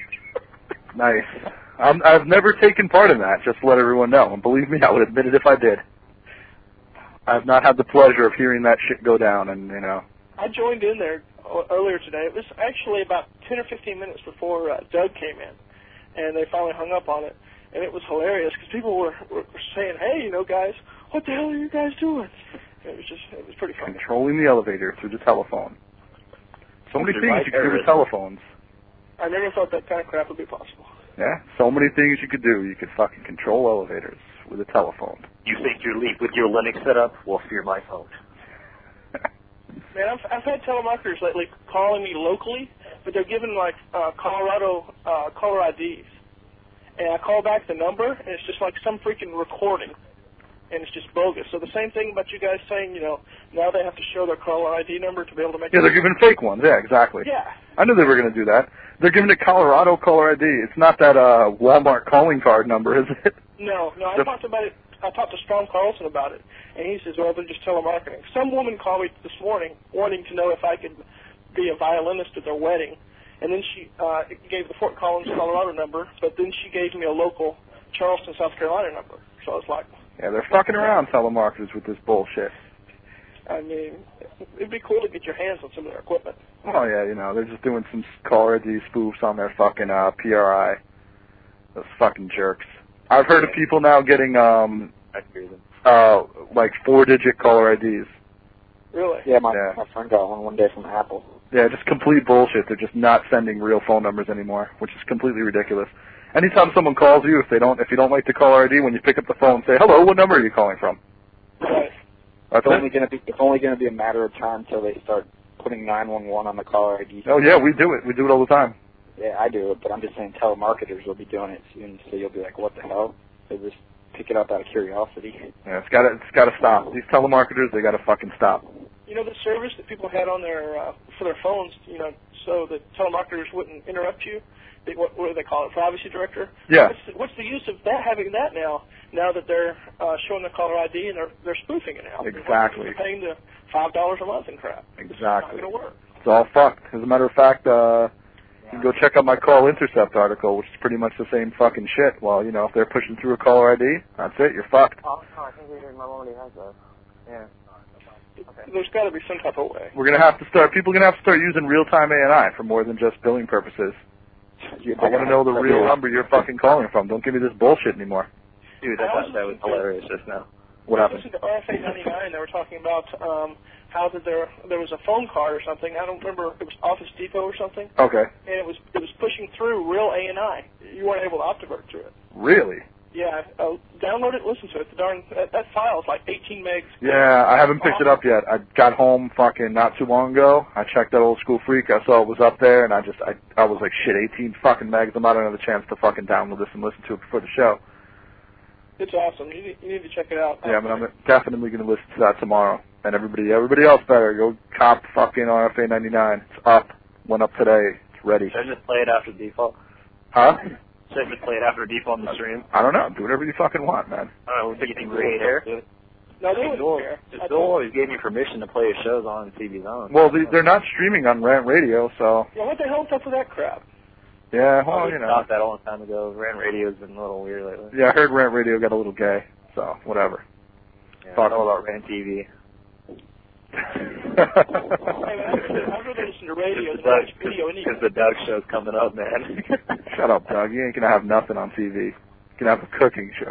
Nice. I've never taken part in that, just to let everyone know. And believe me, I would admit it if I did. I've not had the pleasure of hearing that shit go down, and I joined in there earlier today. It was actually about 10 or 15 minutes before Doug came in, and they finally hung up on it. And it was hilarious because people were saying, "Hey, guys, what the hell are you guys doing?" It was pretty funny. Controlling the elevator through the telephone. So many things you can do with telephones. I never thought that kind of crap would be possible. Yeah, so many things you could do. You could fucking control elevators with a telephone. You think you're with your Linux setup? Well, fear my phone. Man, I've had telemarketers lately calling me locally, but they're giving like Colorado caller IDs, and I call back the number, and it's just like some freaking recording, and it's just bogus. So the same thing about you guys saying, now they have to show their caller ID number to be able to make. Yeah, they're giving fake ones. Yeah, exactly. Yeah. I knew they were going to do that. They're giving a Colorado caller ID. It's not that Walmart calling card number, is it? No. I talked about it. I talked to Strom Carlson about it, and he says, well, they're just telemarketing. Some woman called me this morning wanting to know if I could be a violinist at their wedding, and then she gave the Fort Collins, Colorado number, but then she gave me a local Charleston, South Carolina number. So I was like... Yeah, they're fucking around, telemarketers, with this bullshit. I mean, it'd be cool to get your hands on some of their equipment. Oh, yeah, they're just doing some caller ID spoofs on their fucking PRI. Those fucking jerks. I've heard of people now getting, like 4-digit caller IDs. Really? Yeah, my friend got one day from Apple. Yeah, just complete bullshit. They're just not sending real phone numbers anymore, which is completely ridiculous. Anytime someone calls you, if you don't like the caller ID, when you pick up the phone, say, "Hello, what number are you calling from?" Right. It's only going to be a matter of time until they start putting 911 on the caller ID. Oh yeah, we do it. We do it all the time. Yeah, I do it, but I'm just saying telemarketers will be doing it soon, so you'll be like, what the hell? They'll just pick it up out of curiosity. Yeah, it's got to stop. These telemarketers, they got to fucking stop. The service that people had on their for their phones, so that telemarketers wouldn't interrupt you. What do they call it? Privacy director. Yeah. What's the use of having that now? Now that they're showing the caller ID and they're spoofing it now. Exactly. They're paying the $5 a month and crap. Exactly. It's not going to work. It's all fucked. As a matter of fact, you can go check out my Call Intercept article, which is pretty much the same fucking shit. Well, if they're pushing through a caller ID, that's it. You're fucked. Oh, I think my mom already has those. Yeah. Okay. There's got to be some type of way. People are gonna have to start using real-time ANI for more than just billing purposes. I want to know the real number you're fucking calling from. Don't give me this bullshit anymore. Dude, I thought that was hilarious just now. What happened? I listened to RFA 99. They were talking about how that there was a phone card or something. I don't remember. It was Office Depot or something. Okay. And it was pushing through real ANI. You weren't able to Optivert through it. Really? Yeah. Download it. Listen to it. That file is like 18 megs. Yeah, I haven't picked it up yet. I got home fucking not too long ago. I checked that Old School Freak. I saw it was up there, and I was like, shit, 18 fucking megs. I'm not going to have a chance to fucking download this and listen to it before the show. It's awesome. You need to check it out. Yeah, but I'm definitely going to listen to that tomorrow. And everybody else better go cop fucking RFA 99. It's up. Went up today. It's ready. Should I just play it after default? Huh? Should I just play it after default on the stream? I don't know. Do whatever you fucking want, man. I don't know. What do you think? Great hair? No, they wouldn't care. Bill always gave me permission to play his shows on TV's on. Well, they're not streaming on Rant Radio, so. Yeah, what the hell's up with that crap? Yeah, well, I stopped that a long time ago. Rant Radio's been a little weird lately. Yeah, I heard Rant Radio got a little gay, so whatever. Yeah, I know about Rand TV. I'd rather listen to radio than watch video anyway. Because the Doug show's coming up, man. Shut up, Doug. You ain't gonna have nothing on TV. You can have a cooking show.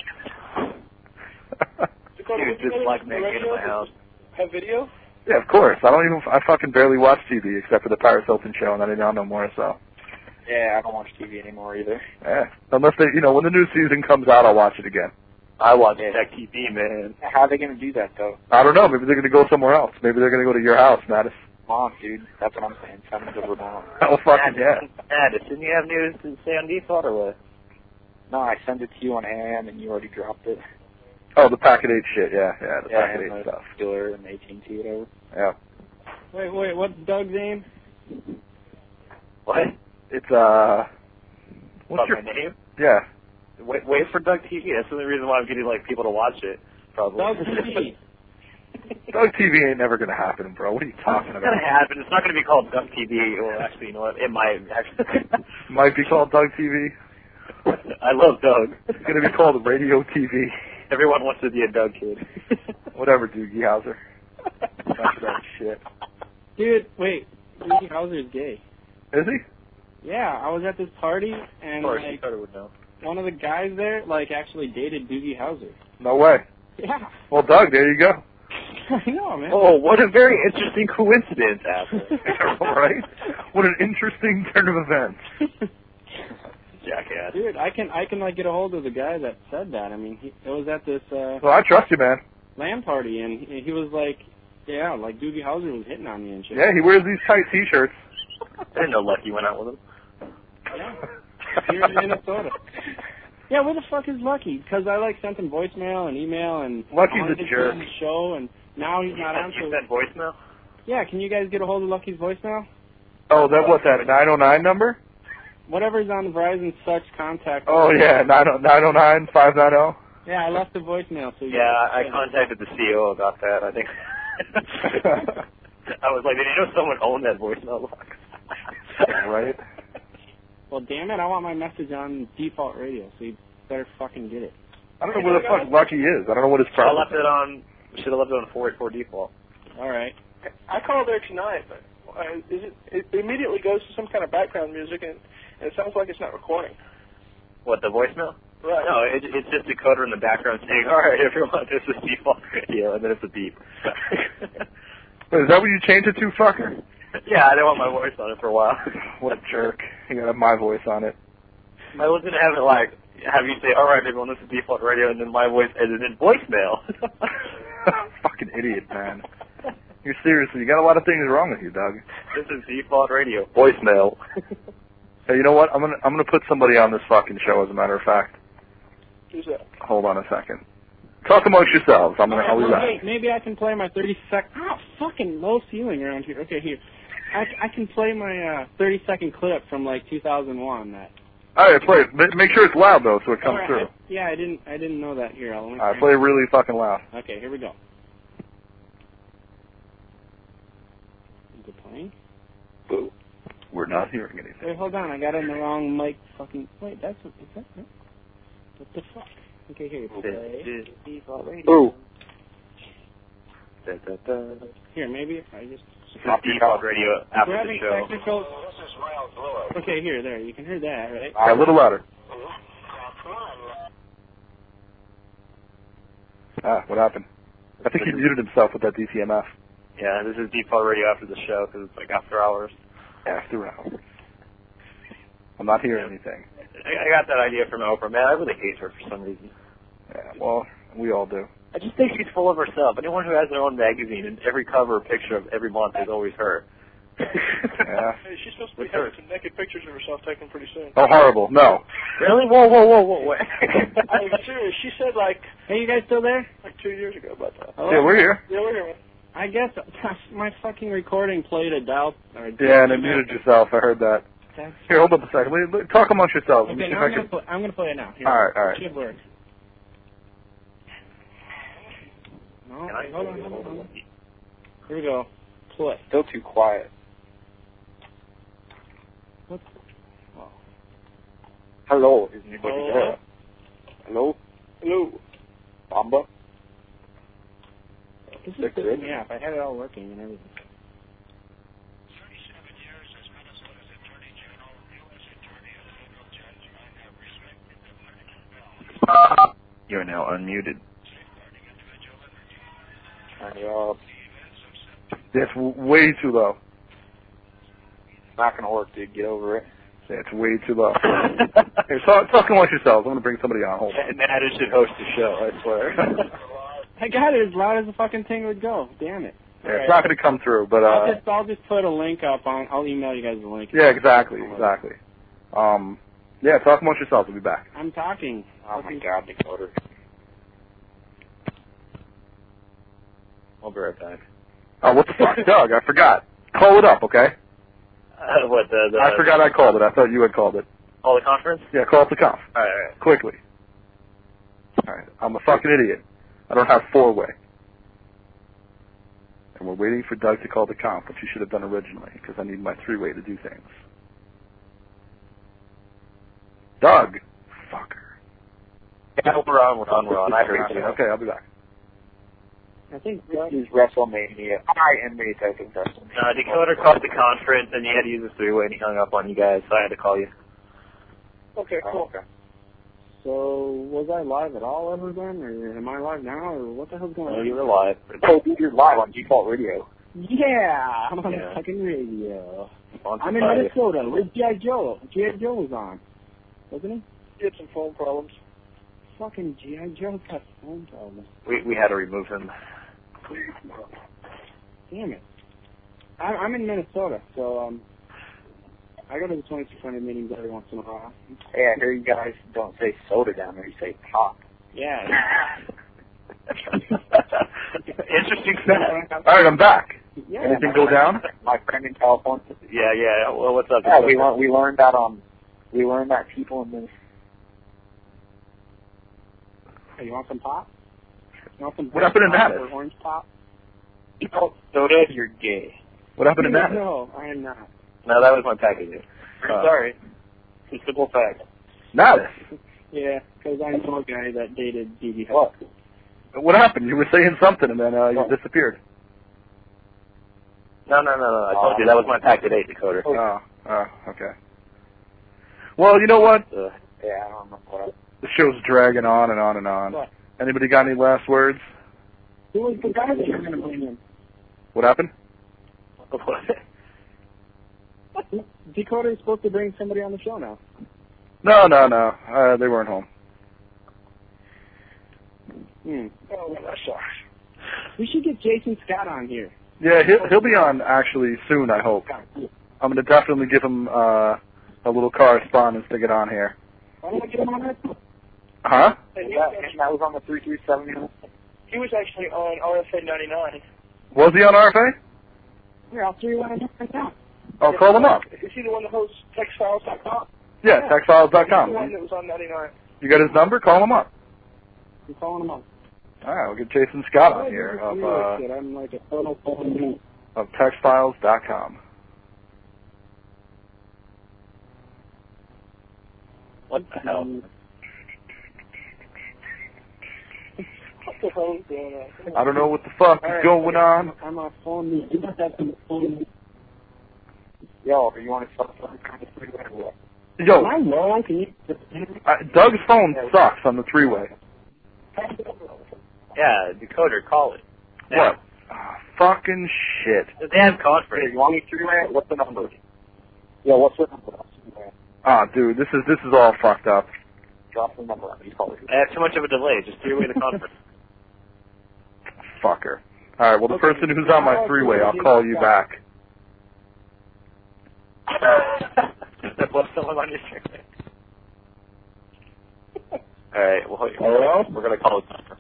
Dakota, Dude, would you just rather like listen to making radio in my house. have video? Yeah, of course. I fucking barely watch TV except for the Paris Hilton show, and I don't know more, so. Yeah, I don't watch TV anymore either. Yeah. Unless they, when the new season comes out, I'll watch it again. I watch Tech TV, man. How are they going to do that, though? I don't know. Maybe they're gonna go somewhere else. Maybe they're gonna go to your house, Mattis. Come on, dude. That's what I'm saying. Send them to Vermont. Oh, fucking yeah. Mattis, didn't you have news to say on default or what? No, I sent it to you on AM, and you already dropped it. Oh, the Packet 8 shit, yeah, the Packet 8 and stuff. Steeler and AT&T, whatever. Yeah. Wait, what's Doug's name? What? It's, What's your name? Yeah. Wait for Doug TV. That's the only reason why I'm getting, people to watch it, probably. Doug TV. Doug TV ain't never gonna happen, bro. What are you talking It's about? gonna happen. It's not gonna be called Doug TV. Well, actually, you know what? It might actually. Might be called Doug TV. I love Doug. It's gonna be called Radio TV. Everyone wants to be a Doug kid. Whatever, Doogie Howser. That's that shit. Dude, wait. Doogie Howser's gay. Is he? Yeah, I was at this party, and, Of course, you thought it would know. one of the guys there, actually dated Doogie Howser. No way. Yeah. Well, Doug, there you go. I know, man. Oh, what a very interesting coincidence, Apple. Right? What an interesting turn of events. Jackass. Dude, I can get a hold of the guy that said that. I mean, it was at this Well, I trust you, man. LAN party, and he was like, yeah, Doogie Howser was hitting on me and shit. Yeah, he wears these tight T-shirts. I didn't know Lucky went out with him. Yeah. Here in Minnesota. Yeah, where the fuck is Lucky? Because I sent him voicemail and email and Lucky's I wanted a to jerk. do the show, and now he's not on. You sent voicemail? Yeah, can you guys get a hold of Lucky's voicemail? Oh, that 909 number? Whatever's on the Verizon such contact. Oh yeah, 909 590. Yeah, I left a voicemail. So Yeah, I contacted the CEO about that. I think. I was like, did you know someone owned that voicemail box? Right. Well, damn it, I want my message on default radio, so you better fucking get it. I don't know where the fuck Lucky is. I don't know what his problem is. Should have left it on 484 default. All right. I called there tonight, but it immediately goes to some kind of background music, and it sounds like it's not recording. What, the voicemail? Right. No, it's just a coder in the background saying, all right, everyone, this is default radio, and then it's a beep. Wait, is that what you changed it to, fucker? Yeah, I didn't want my voice on it for a while. What a jerk. You gotta have my voice on it. I was going to have it have you say, all right, everyone, this is default radio, and then my voice edited voicemail. Fucking idiot, man. You're seriously, you got a lot of things wrong with you, Doug. This is default radio. Voicemail. Hey, you know what? I'm gonna put somebody on this fucking show, as a matter of fact. Who's that? Hold on a second. Talk amongst yourselves. I'll be back. Maybe I can play my 30-second... Ah, fucking low ceiling around here. Okay, here. I can play my 30-second clip from 2001. That. All right, play it. Make sure it's loud though, so it comes Right, through. I didn't know that. Here, All right, play it really fucking loud. Okay, here we go. Is it playing? Boo. We're not hearing anything. Wait, hold on. I got it in the wrong mic. Fucking wait. Is that? What the fuck? Okay, here. Play. Default radio. Boo. Here, maybe if I just. This is default radio after We're the having show. technical. Okay, there. You can hear that, right? All right, a little louder. Ah, what happened? I think he muted himself with that DCMF. Yeah, this is default radio after the show because it's after hours. After hours. I'm not hearing anything. I got that idea from Oprah. Man, I really hate her for some reason. Yeah, well, we all do. I just think she's full of herself. Anyone who has their own magazine and every cover picture of every month is always her. Yeah. Hey, she's supposed to be having some naked pictures of herself taken pretty soon. Oh, horrible. No. Really? Whoa. Wait. I'm serious. She said Hey, you guys still there? 2 years ago about that. Yeah, we're here. Yeah, we're here. I guess my fucking recording played a dial. Yeah, and it muted yourself. I heard that. Here, hold up a second. Wait, talk amongst yourselves. Okay, now I'm gonna play it now. Here. All right. Should work. No, hold on. Here we go. Play. Still too quiet. What? Oh. Hello, is anybody Hello? there? Hello? Hello. Bamba? This is pissing me off. I had it all working and everything. You're now unmuted. That's way too low. Not gonna work, dude. Get over it. Yeah, it's way too low. Here, talk amongst yourselves. I'm gonna bring somebody on. Hold on. Natter should host the show, I swear. I got it as loud as the fucking thing would go. Damn it. Yeah, it's not gonna come through, but I'll just put a link up on. I'll email you guys the link. Yeah, exactly. Yeah, talk amongst yourselves. We'll be back. I'm talking. Oh my God, Decoder. I'll be right back. Oh, what the fuck, Doug? I forgot. Call it up, okay? What, I forgot I called it. I thought you had called it. Oh, the conference? Yeah, call up the conf. All right. Quickly. All right. I'm a fucking idiot. I don't have four-way. And we're waiting for Doug to call the conf, which he should have done originally, because I need my three-way to do things. Doug. Fucker. Yeah, we're on. I heard you. Okay, I'll be back. I think This is WrestleMania. I am the type of WrestleMania. Decoder called the conference, and he had to use a three-way, and he hung up on you guys, so I had to call you. Okay, cool. Okay. So, was I live at all ever then, or am I live now, or what the hell's going on? Oh, you were live. Oh, dude, you're live on Default Radio. Yeah, I'm on the fucking radio. I'm in Minnesota. Where's G.I. Joe? G.I. Joe was on, wasn't he? He had some phone problems. Fucking G.I. Joe's got phone problems. We had to remove him. Damn it. I'm in Minnesota, so I go to the 2600 meetings every once in a while. Hey, I hear you guys don't say soda down there. You say pop. Yeah. Interesting fact. All right, I'm back. Yeah. Anything go down? My friend in California. Yeah. Well, what's up? Yeah, we learned that people in this. Hey, you want some pop? You want some What happened in pop that? or orange pop? You don't soda, you're gay. What happened in that? No, I am not. No, that was my package. Sorry. It's a simple fact. Natus. Yeah, because I know a guy that dated Dee What? What happened? You were saying something, and then you disappeared. No. I told you that was my pack today, Decoder. Oh, okay. Well, you know what? Yeah, I don't know what. The show's dragging on and on and on. What? Anybody got any last words? Who was the guy that you're going to bring in? What happened? Dakota is supposed to bring somebody on the show now. No. They weren't home. Oh, that sucks. We should get Jason Scott on here. Yeah, he'll be on actually soon, I hope. I'm going to definitely give him a little correspondence to get on here. Why don't we get him on that? Huh? And that was on the 337. he was actually on RFA 99. Was he on RFA? Here, I'll throw you one right now. Oh, call him up. Is he the one that hosts TextFiles.com? Yeah, He's the TextFiles.com. one that was on 99. You got his number? Call him up. I'm calling him up. All right, we'll get Jason Scott on here I'm like a total phone of TextFiles.com. What the hell? What the hell is going on? I don't know what the fuck is going on. I'm on phone news. You must have some phone news. Yo, you want to start some kind of three-way or what? Yo, Am I wrong? Can you... Doug's phone sucks on the three-way. Yeah, Decoder, call it. Yeah. What? Fucking shit. They have conference. Hey, you want me three-way? What's the number? Yeah, what's the number? Dude, this is all fucked up. Drop the number on me. Call it. I have too much of a delay. Just three-way the conference. Fucker. All right, well, the person who's on my three-way, I'll call you back. There was someone on your three-way. All right, well, hello? We're going to call it conference.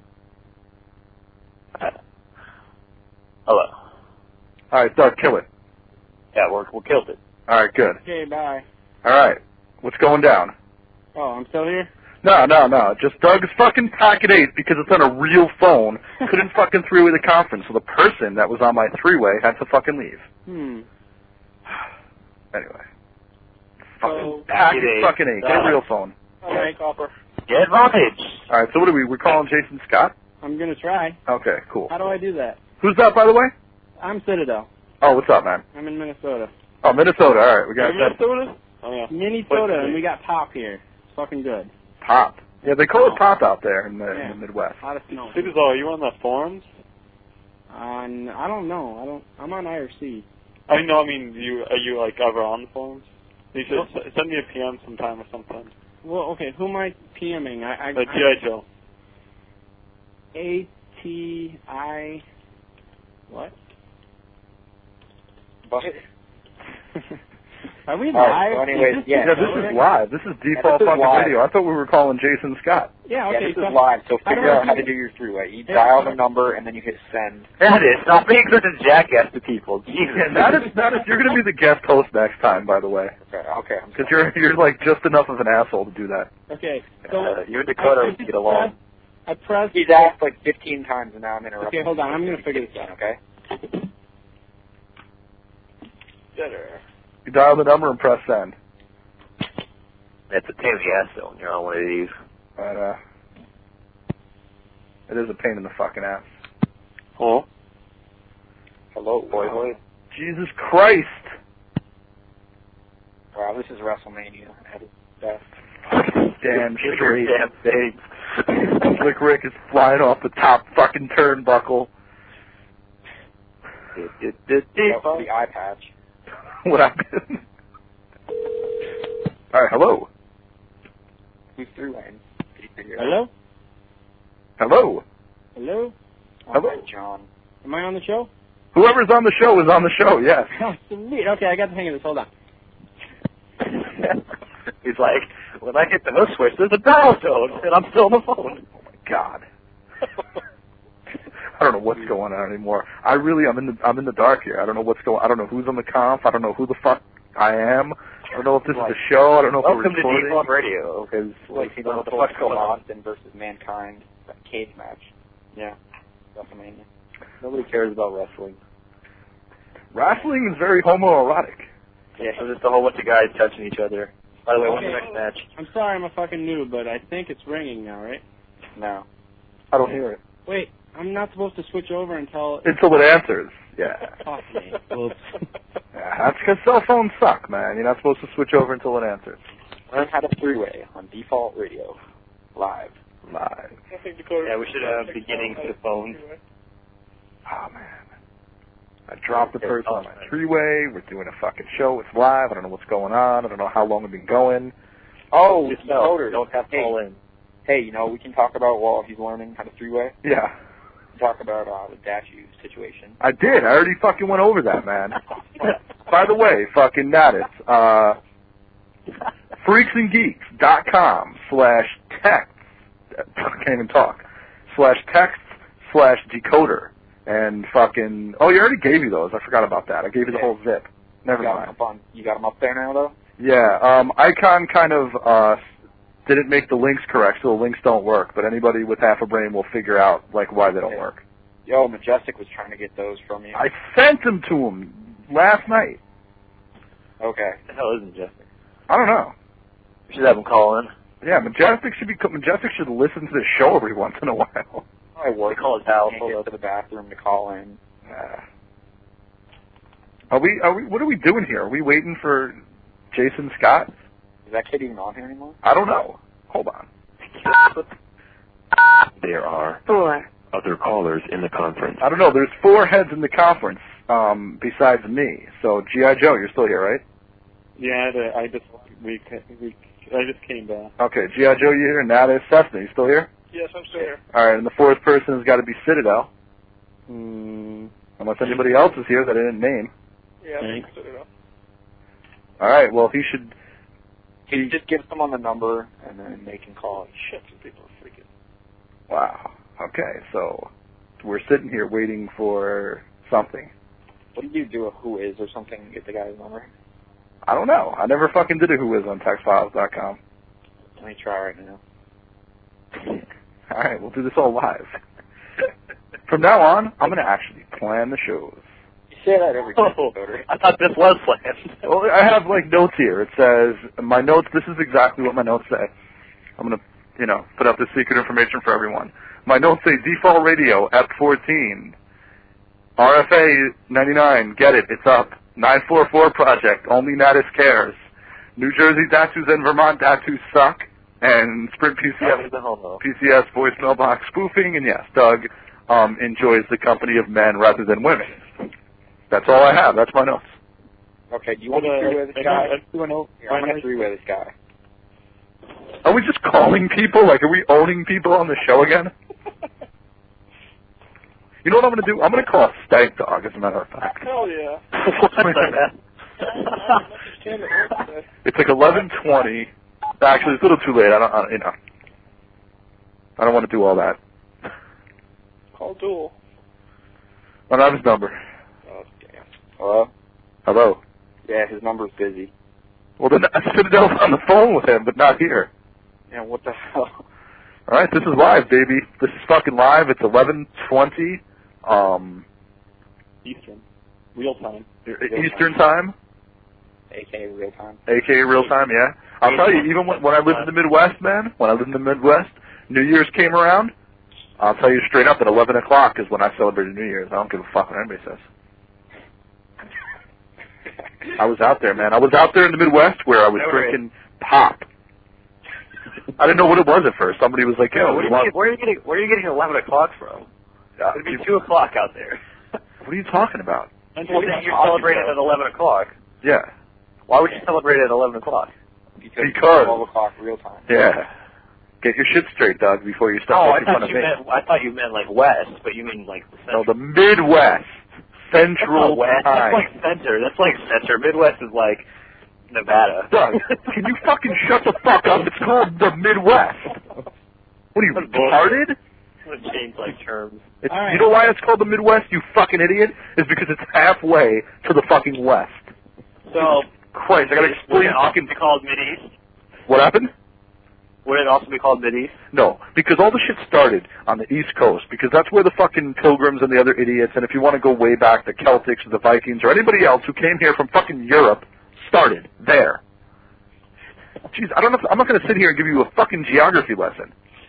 Hello. All right, Doug, kill it. Yeah, we killed it. All right, good. Okay, bye. All right, what's going down? Oh, I'm still here? No. Just Doug's fucking packet 8 because it's on a real phone. Couldn't fucking three-way the conference, so the person that was on my three-way had to fucking leave. Anyway. Fucking packet fucking 8. Get a real phone. All right, Copper. Get advantage. All right, so what are we? We're calling Jason Scott? I'm gonna try. Okay, cool. How do I do that? Who's that, by the way? I'm Citadel. Oh, what's up, man? I'm in Minnesota. Oh, Minnesota. All right, we got Minnesota? Oh, yeah. Minnesota, and we got Pop here. It's fucking good. Pop. Yeah, they call it Pop out there in the Midwest. A lot of snow. Citadel, are you on the forums? I don't know. I'm on IRC. I mean, are you like ever on the forums? You should send me a PM sometime or something. Well, okay, who am I PMing? G.I. Joe. A-T-I... What? Are we live? So anyways, This is live. This is default fucking radio. I thought we were calling Jason Scott. Yeah, okay. This is live, so figure out how to do your three-way. You dial the number, and then you hit send. That is. Stop being such a jackass to people. Jesus. Yeah, that is. You're going to be the guest host next time, by the way. Okay. Because you're like just enough of an asshole to do that. Okay. So you and Dakota get along. I pressed... He's asked like 15 times, and now I'm interrupting. Okay, hold on. I'm going to figure this out. Okay? You dial the number and press send. That's a pain in the ass, though, when you're on one of these. But, it is a pain in the fucking ass. Oh. Hello, boy. Jesus Christ. Wow, this is WrestleMania at its best. Damn straight. Damn thing. Slick Rick is flying off the top fucking turnbuckle. The eye patch. What happened? Alright, hello. Who's three-way? Hello? Hello. Hello? Hello. John. Am I on the show? Whoever's on the show is on the show, yes. Oh, sweet. Okay, I got the hang of this. Hold on. He's like, when I hit the hook switch, there's a dial tone, and I'm still on the phone. Oh, my God. I don't know what's going on anymore. I'm in the dark here. I don't know what's going. I don't know who's on the conf. I don't know who the fuck I am. I don't know if this is a show. I don't know if we're Welcome recording. to Default Radio, because Like, you know what the fuck's fuck's going on. Austin versus Mankind, that cage match. Yeah, WrestleMania. Nobody cares about wrestling. Wrestling is very homoerotic. Yeah, so just a whole bunch of guys touching each other. By the way, what's the Okay. next match? I'm sorry I'm a fucking noob, but I think it's ringing now, right? No. I don't hear it. Wait, I'm not supposed to switch over until... Until it answers. Yeah. Fuck me. Oops. Yeah, that's because cell phones suck, man. You're not supposed to switch over until it answers. Learn how to three-way on Default Radio. Live. Live. I think Dakota... Yeah, we should have beginning to the phones. Oh, man. I dropped the person on my three-way. We're doing a fucking show. It's live. I don't know what's going on. I don't know how long we've been going. Oh, Just know, Dakota. don't have to call in. Hey, you know, we can talk about while he's learning how to three-way. Yeah. Talk about the Dashu situation. I did. I already fucking went over that, man. By the way, fucking Natus, freaksandgeeks.com/text, I can't even talk, /text/decoder, and fucking, oh, you already gave me those. I forgot about that. I gave you the whole zip. Never mind. You got them up there now, though? Yeah, Icon kind of, didn't make the links correct, so the links don't work, but anybody with half a brain will figure out, like, why they don't work. Yo, Majestic was trying to get those from you. I sent them to him last night. Okay. What the hell is Majestic? I don't know. We should have him call in. Yeah, Majestic should listen to the show every once in a while. I work. They call his house. Can't get to the bathroom to call in. Are we, what are we doing here? Are we waiting for Jason Scott? Is that kid even on here anymore? I don't know. Hold on. There are 4. other callers in the conference. I don't know. There's 4 heads in the conference, besides me. So, G.I. Joe, you're still here, right? Yeah, I just came back. Okay, G.I. Joe, you're here. Natus, Cessna, you still here? Yes, I'm still here. All right, and the 4th person has got to be Citadel. Unless anybody else is here that I didn't name. Yeah, I'm still here. All right, well, he should... He just gives someone the number, and then they can call. Shit, some people are freaking. Wow. Okay, so we're sitting here waiting for something. What do you do a Who Is or something to get the guy's number? I don't know. I never fucking did a Who Is on TextFiles.com. Let me try right now. All right, we'll do this all live. From now on, I'm going to actually plan the shows. You say that every time. I thought this was planned. Well, I have, like, notes here. It says, my notes, this is exactly what my notes say. I'm going to put out the secret information for everyone. My notes say Default Radio, EP14, RFA 99, get it, it's up. 944 Project, only Natus cares. New Jersey Datus and Vermont Datus suck. And Sprint PCS voicemail box spoofing. And yes, Doug enjoys the company of men rather than women. That's all I have. That's my notes. Okay, do you want to three-way this guy? I want to three-way this guy. Are we just calling people? Like, are we owning people on the show again? You know what I'm going to do? I'm going to call a Stank Dog, as a matter of fact. Hell yeah. It's like 11:20. Actually, it's a little too late. I don't want to do all that. Call Duel. I don't have his number. Oh, damn. Hello? Hello? Yeah, his number's busy. Well, then Citadel's on the phone with him, but not here. Yeah, what the hell? All right, this is live, baby. This is fucking live. It's 11:20. Eastern. Real time. Eastern time? AKA real time. AKA real time, yeah. I'll tell you, even when I lived in the Midwest, man, New Year's came around, I'll tell you straight up that 11 o'clock is when I celebrated New Year's. I don't give a fuck what anybody says. I was out there, man. I was out there in the Midwest where I was drinking pop. I didn't know what it was at first. Somebody was like, yo, where are you getting 11 o'clock from? It'd be 2 o'clock out there. What are you talking about? You're celebrating at 11 o'clock. Yeah. Why would you celebrate at 11 o'clock? Because 12 o'clock real time. Yeah. Get your shit straight, Doug, before you start making fun of me. I thought you meant like West, but you mean like the Central. No, the Midwest. Central West. time. That's like center. Midwest is like Nevada. Doug, can you fucking shut the fuck up? It's called the Midwest. What are you, retarded? I'm gonna change like terms. Right. You know why it's called the Midwest, you fucking idiot? It's because it's halfway to the fucking West. So, Christ, I gotta explain. Would it also be called Mideast? What happened? Would it also be called Mideast? No, because all the shit started on the East Coast, because that's where the fucking Pilgrims and the other idiots, and if you want to go way back, the Celtics or the Vikings or anybody else who came here from fucking Europe started there. Jeez, I'm not going to sit here and give you a fucking geography lesson.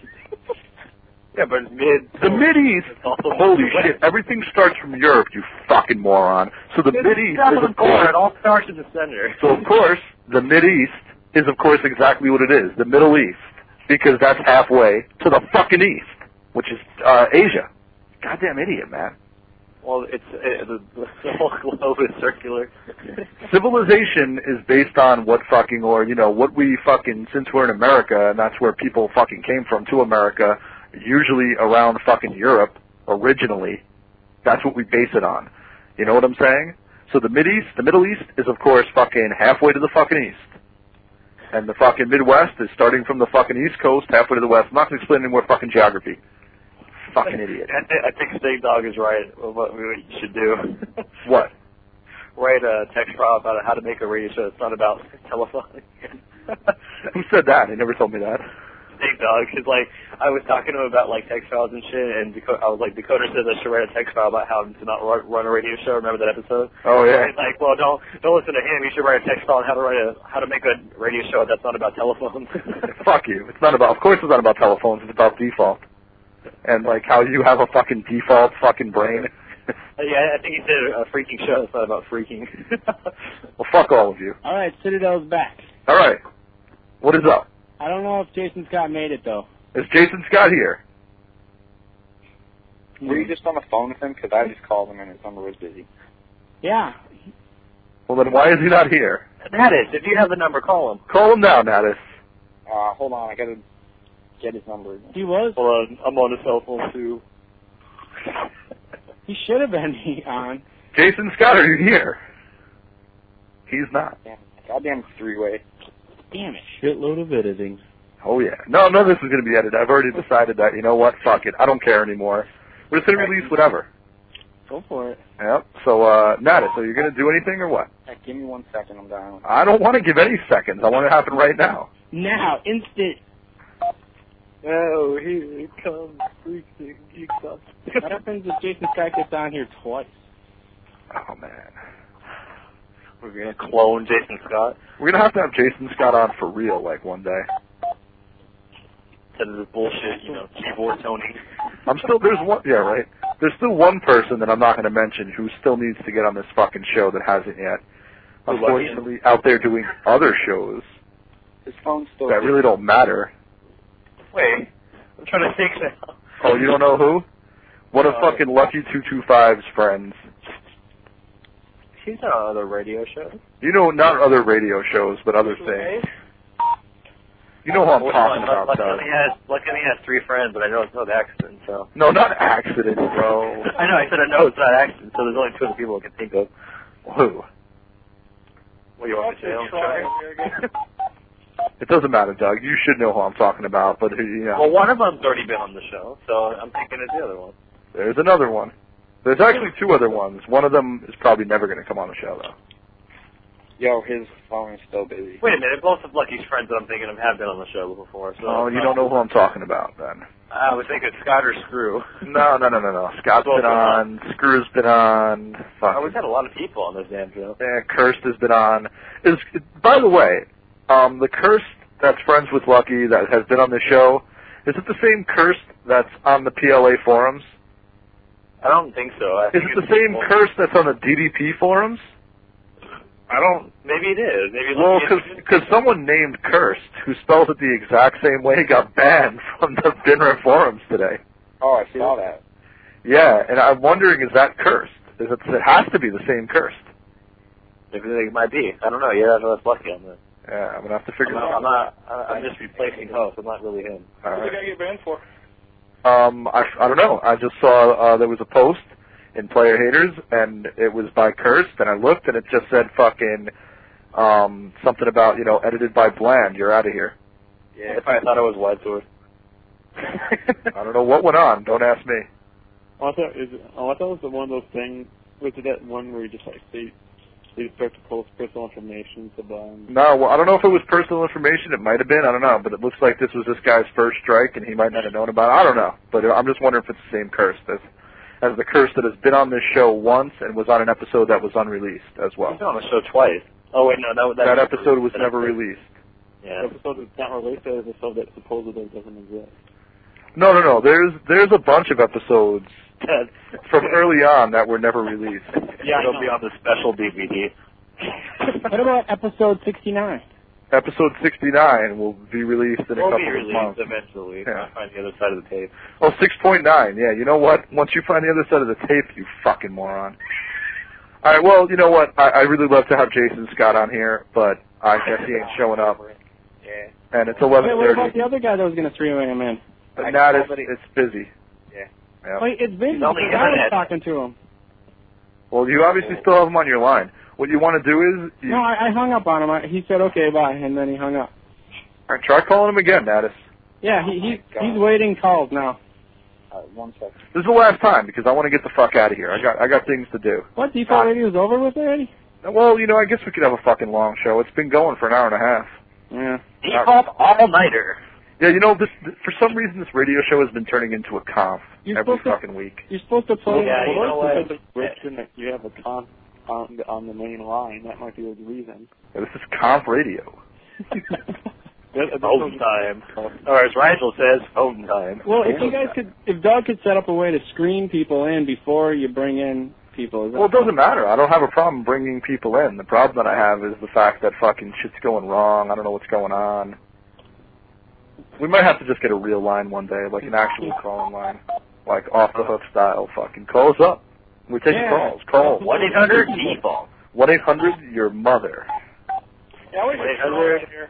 Yeah, but it's the Mideast, holy shit, everything starts from Europe, you fucking moron. So the Mideast is, of course, it all starts in the center. So, of course, the Mideast is, of course, exactly what it is, the Middle East, because that's halfway to the fucking East, which is Asia. Goddamn idiot, man. Well, the whole globe is circular. Civilization is based on what fucking, or, what we fucking, since we're in America, and that's where people fucking came from to America, usually around fucking Europe, originally, that's what we base it on. You know what I'm saying? So the Middle East is, of course, fucking halfway to the fucking East. And the fucking Midwest is starting from the fucking East Coast, halfway to the West. I'm not going to explain any more fucking geography. Fucking idiot. I think Snake Dog is right. What you should do. What? Write a text file about how to make a radio show. It's not about telephone. Who said that? They never told me that. Snake Dog, because I was talking to him about text files and shit, and I was like, Dakota says I should write a text file about how to not run a radio show. Remember that episode? Oh yeah. And he's like, well, don't listen to him. You should write a text file on how to make a radio show that's not about telephones. Fuck you. It's not about. Of course, it's not about telephones. It's about default, and how you have a fucking default fucking brain. Yeah, I think he said a freaking show that's not about freaking. Well, fuck all of you. All right, Citadel's back. All right. What is up? I don't know if Jason Scott made it, though. Is Jason Scott here? Were you just on the phone with him? Because I just called him and his number was busy. Yeah. Well, then why is he not here? Natus, if you have the number, call him. Call him now, Natus. Hold on, I got to get his number. He was? Hold on, I'm on his cell phone, too. He should have been on. Jason Scott, are you here? He's not. Goddamn three-way. Damn it. Shitload of editing. Oh, yeah. No, none of this is going to be edited. I've already decided that, you know what, fuck it. I don't care anymore. We're just going to release whatever. Go for it. Yep. So, Natus, are you going to do anything or what? Give me 1 second, I'm down. I don't want to give any seconds. I want it to happen right now. Now, instant. Oh, here comes freaking Geek Up. What happens if Jason Scott gets on here twice? Oh, man. We're going to clone Jason Scott. We're going to have Jason Scott on for real, one day. Instead of this bullshit, keyboard toning. There's still one person that I'm not going to mention who still needs to get on this fucking show that hasn't yet. Unfortunately, out there doing other shows His phone's still that really don't matter. Wait, I'm trying to think now. Oh, you don't know who? One of fucking Lucky 225's friends. He's on other radio shows. You know, not other radio shows, but other things. You know who I'm talking about, though. Luckily he has 3 friends, but I know it's not accident, so. No, not accident, bro. I know, I said I know it's not accident, so there's only 2 other people I can think of. Who? What do you want me to say? It doesn't matter, Doug. You should know who I'm talking about, but Well, one of them's already been on the show, so I'm thinking it's the other one. There's another one. There's actually 2 other ones. One of them is probably never going to come on the show, though. Yo, his phone is still busy. Wait a minute, both of Lucky's friends that I'm thinking of have been on the show before, so. Oh, you don't know who I'm talking about, then. I was thinking Scott or Screw. No. Scott's been on. Screw's been on. Oh, we've had a lot of people on this damn show. Yeah, Kirst has been on. By the way, the Kirst that's friends with Lucky that has been on the show, is it the same Kirst that's on the PLA forums? I don't think so. Is it the same Kirst that's on the DDP forums? Maybe it is. Well, because someone named Kirst, who spells it the exact same way, got banned from the FINRA forums today. Oh, I saw that. Yeah, and I'm wondering, is that Kirst? It has to be the same Kirst. It might be. I don't know. Yeah, that's Lucky on that. Yeah, I'm going to have to figure that out. I'm just replacing host. I'm not really him. What did the guy get banned for? I don't know. I just saw there was a post in Player Haters, and it was by Kirst, and I looked, and it just said fucking something about, edited by Bland. You're out of here. Yeah, I thought it was Wide Sword. I don't know what went on. Don't ask me. I thought it was one of those things. Was it that one where you just they start to post personal information to them? No, well, I don't know if it was personal information. It might have been. I don't know. But it looks like this was this guy's first strike, and he might not have known about it. I don't know. But I'm just wondering if it's the same Kirst as the Kirst that has been on this show once and was on an episode that was unreleased as well. He's been on the show twice. Oh, wait, no. That episode was never released. Yeah. The episode that's not released is an episode that supposedly doesn't exist. No. There's a bunch of episodes from early on that were never released. Yeah, it'll be on the special DVD. What about episode 69? Episode 69 will be released in a couple of months. Eventually. Yeah. I'll find the other side of the tape. Oh, 6.9. Yeah, you know what? Once you find the other side of the tape, you fucking moron. All right, well, you know what? I really love to have Jason Scott on here, but I guess he ain't showing up. Yeah. And it's 11:30. What about the other guy that was going to three-way him in? But now it's busy. Yeah. Yep. Wait, it's busy. on the I was internet. talking to him. Well, you obviously still have him on your line. What you want to do is... No, I hung up on him. He said, okay, bye, and then he hung up. All right, try calling him again, Natus. Yeah, he's waiting calls now. 1 second. This is the last time, because I want to get the fuck out of here. I got things to do. What, Default Radio's over with already? Well, I guess we could have a fucking long show. It's been going for an hour and a half. Yeah. Default all-nighter. Yeah, this for some reason this radio show has been turning into a conf every fucking week. You're supposed to play... Yeah, you know what? That you have a conf on the main line. That might be the reason. Yeah, this is conf radio. Phone time. Or as Rigel says, phone time. Well, if Doug could set up a way to screen people in before you bring in people. Well, it doesn't matter. I don't have a problem bringing people in. The problem that I have is the fact that fucking shit's going wrong. I don't know what's going on. We might have to just get a real line one day, like an actual calling line, like off the hook style. Fucking call us up. We take calls. Call 1-800-DEFAULT. 1-800 your mother. Yeah, I was just here.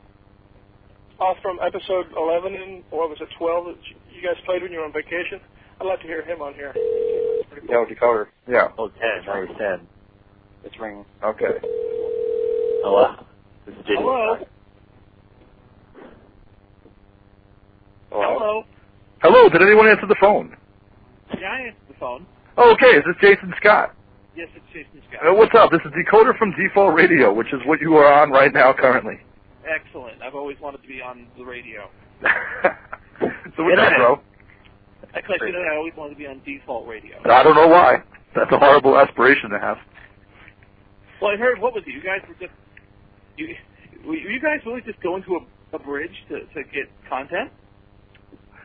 Off from episode 11 and, or was it 12 that you guys played when you were on vacation? I'd like to hear him on here. Yo, Decoder. Yeah. Oh, 10. That was 10. It's ringing. Okay. Hello? This is Jason. Hello? Hello? Hello, did anyone answer the phone? Yeah, I answered the phone. Oh, okay, is this Jason Scott? Yes, it's Jason Scott. What's up? This is Decoder from Default Radio, which is what you are on right now currently. Excellent. I've always wanted to be on the radio. So what's up, bro? Actually, I always wanted to be on Default Radio. I don't know why. That's a horrible aspiration to have. Well, I heard, what was it? You guys were just... Were you guys really just going to a bridge to get content?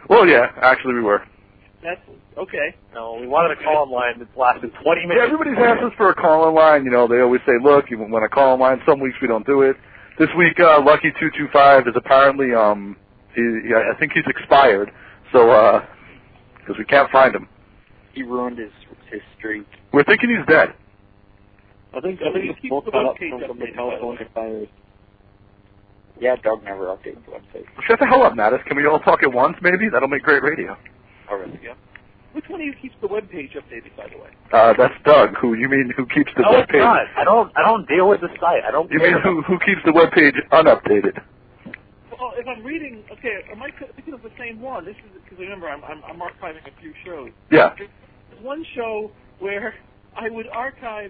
Well, yeah, actually we were. That's okay. No, we wanted a call line that lasted 20 minutes. Yeah, everybody's asked us for a call-in line. You know, they always say, look, you want a call-in line. Some weeks we don't do it. This week, Lucky225 is apparently, I think he's expired. So, because we can't find him. He ruined his streak. We're thinking he's dead. I think it's both cut up from the California fires. Yeah, Doug never updated the website. Shut the hell up, Mattis. Can we all talk at once, maybe? That'll make great radio. Oh, really? Yeah. Which one of you keeps the web page updated, by the way? That's Doug. Who keeps the No, web it's page? not. I don't deal with the site. I don't. You mean who keeps the web page unupdated? Well, if I'm reading, okay, am I thinking of the same one? This is because remember I'm archiving a few shows. Yeah. There's one show where I would archive,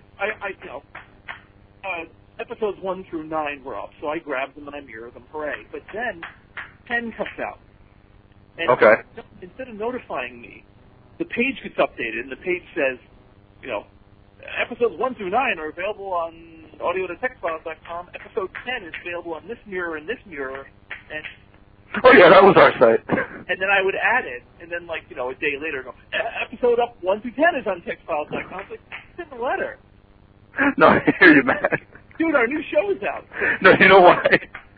episodes 1 through 9 were up, so I grab them and I mirror them, hooray. But then 10 comes out. And Okay. instead of notifying me, the page gets updated, and the page says, episodes 1 through 9 are available on audio2textfiles.com. Episode 10 is available on this mirror and this mirror. And Oh, yeah, that was our site. and then I would add it, and then, a day later, go, episode up 1 through 10 is on textfiles.com. It's like, send a letter. No, I hear you, man. Dude, our new show is out. No, you know why?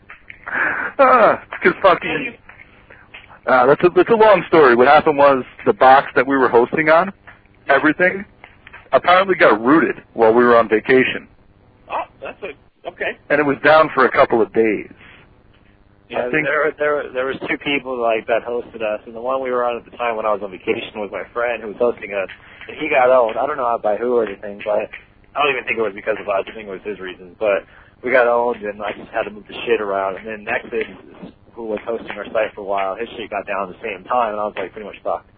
Because fucking... that's a long story. What happened was the box that we were hosting on, everything, apparently got rooted while we were on vacation. Oh, that's okay. And it was down for a couple of days. Yeah, I think there was 2 people that hosted us, and the one we were on at the time when I was on vacation was my friend who was hosting us. And he got owned. I don't know by who or anything, but I don't even think it was because of us. I think it was his reasons. But we got owned, and I just had to move the shit around. And then Nexus, who was hosting our site for a while, his shit got down at the same time, and I was pretty much fucked.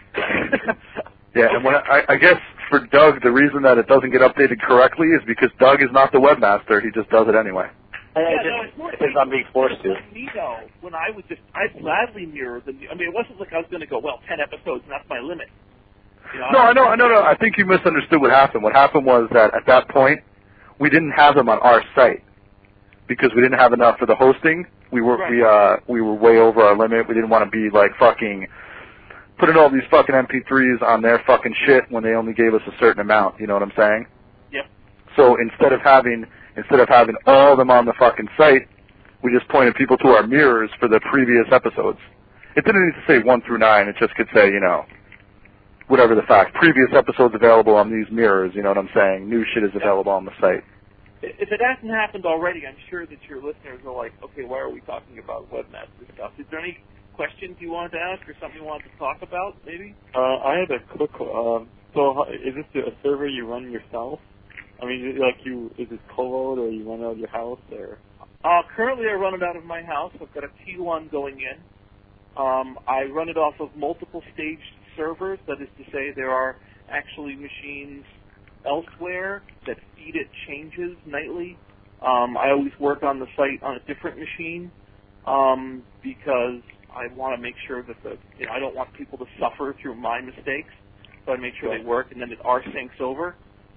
Yeah, and when I guess for Doug, the reason that it doesn't get updated correctly is because Doug is not the webmaster. He just does it anyway. It's I'm being forced to. Me though, when I'd gladly mirror the. I mean, it wasn't like I was going to go, 10 episodes, and that's my limit. No, I know. I think you misunderstood what happened. What happened was that at that point, we didn't have them on our site because we didn't have enough for the hosting. We were we were way over our limit. We didn't want to be fucking putting all these fucking MP3s on their fucking shit when they only gave us a certain amount. You know what I'm saying? Yep. So instead of having all of them on the fucking site, we just pointed people to our mirrors for the previous episodes. It didn't need to say 1 through 9. It just could say, whatever the fact. Previous episodes available on these mirrors, you know what I'm saying? New shit is available on the site. If it hasn't happened already, I'm sure that your listeners are like, okay, why are we talking about webmaster stuff? Is there any questions you wanted to ask or something you wanted to talk about, maybe? I had a quick, so is this a server you run yourself? I mean, is this co-load or you run it out of your house or? Currently I run it out of my house. I've got a T1 going in. I run it off of multiple staged servers. That is to say, there are actually machines elsewhere that feed it changes nightly. I always work on the site on a different machine because I want to make sure that I don't want people to suffer through my mistakes. So I make sure they work, and then it rsyncs over.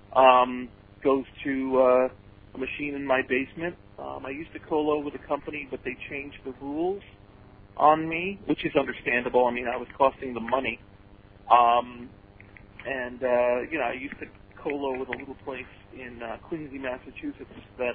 Goes to a machine in my basement. I used to colo with a company, but they changed the rules on me, which is understandable. I mean, I was costing them money. I used to colo with a little place in Quincy, Massachusetts that,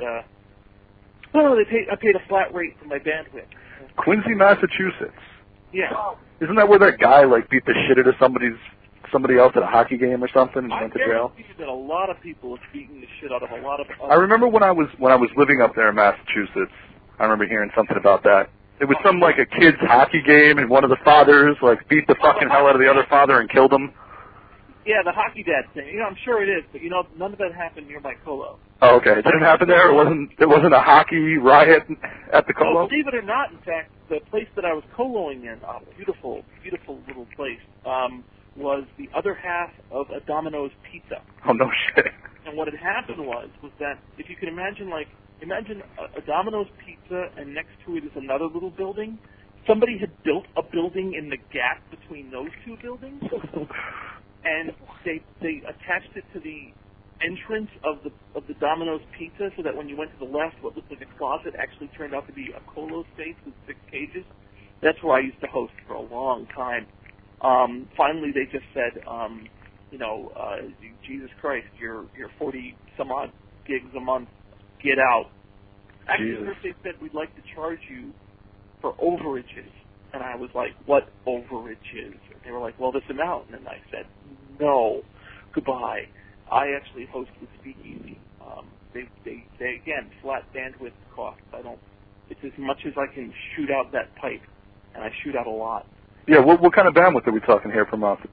I paid a flat rate for my bandwidth. Quincy, Massachusetts? Yeah. Isn't that where that guy, beat the shit out of somebody else at a hockey game or something and went to jail? I guarantee that a lot of people have beaten the shit out of a lot of... I remember when I was living up there in Massachusetts, I remember hearing something about that. It was some, a kid's hockey game, and one of the fathers, beat the fucking hell out of the other father and killed him. Yeah, the hockey dad thing. I'm sure it is, but none of that happened near my colo. Oh, okay. It didn't happen there? It wasn't a hockey riot at the colo? Well, believe it or not, in fact, the place that I was coloing in, a beautiful, beautiful little place, was the other half of a Domino's Pizza. Oh, no shit. And what had happened was that if you can imagine, imagine a Domino's Pizza and next to it is another little building. Somebody had built a building in the gap between those two buildings, and they attached it to the entrance of the Domino's Pizza so that when you went to the left, what looked like a closet actually turned out to be a colo space with 6 cages. That's where I used to host for a long time. Finally, they just said, Jesus Christ, you're 40 some odd gigs a month. Get out. Actually, first they said we'd like to charge you for overages, and I was like, what overages? They were like, well, this amount, and I said, no, goodbye. I actually host with Speakeasy. They again, flat bandwidth costs. It's as much as I can shoot out that pipe, and I shoot out a lot. Yeah, what kind of bandwidth are we talking here per month?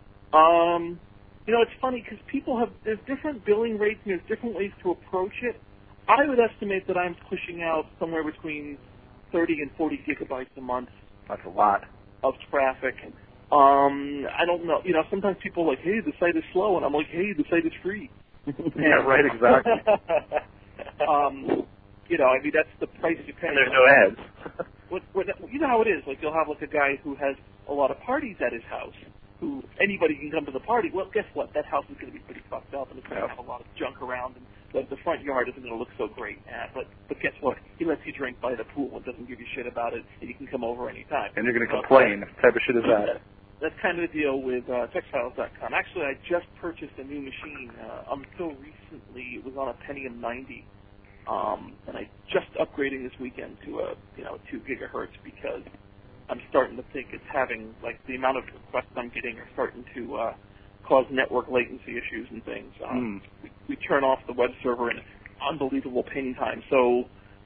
It's funny because there's different billing rates and there's different ways to approach it. I would estimate that I'm pushing out somewhere between 30 and 40 gigabytes a month. That's a lot. Of traffic. I don't know. Sometimes people are like, hey, the site is slow, and I'm like, hey, the site is free. Yeah, right, exactly. That's the price you pay. And there's no ads. You know how it is. Like, you'll have, like, a guy who has a lot of parties at his house, who anybody can come to the party. Well, guess what? That house is going to be pretty fucked up, and it's going to have a lot of junk around, and the front yard isn't going to look so great. But guess what? He lets you drink by the pool and doesn't give you shit about it, and you can come over anytime. And you're going to complain. What type of shit is that? That's kind of the deal with Textiles.com. Actually, I just purchased a new machine until recently. It was on a Pentium 90, and I just upgrading this weekend to a 2 gigahertz because I'm starting to think it's having, like, the amount of requests I'm getting are starting to cause network latency issues and things. We turn off the web server and it's unbelievable ping time. So,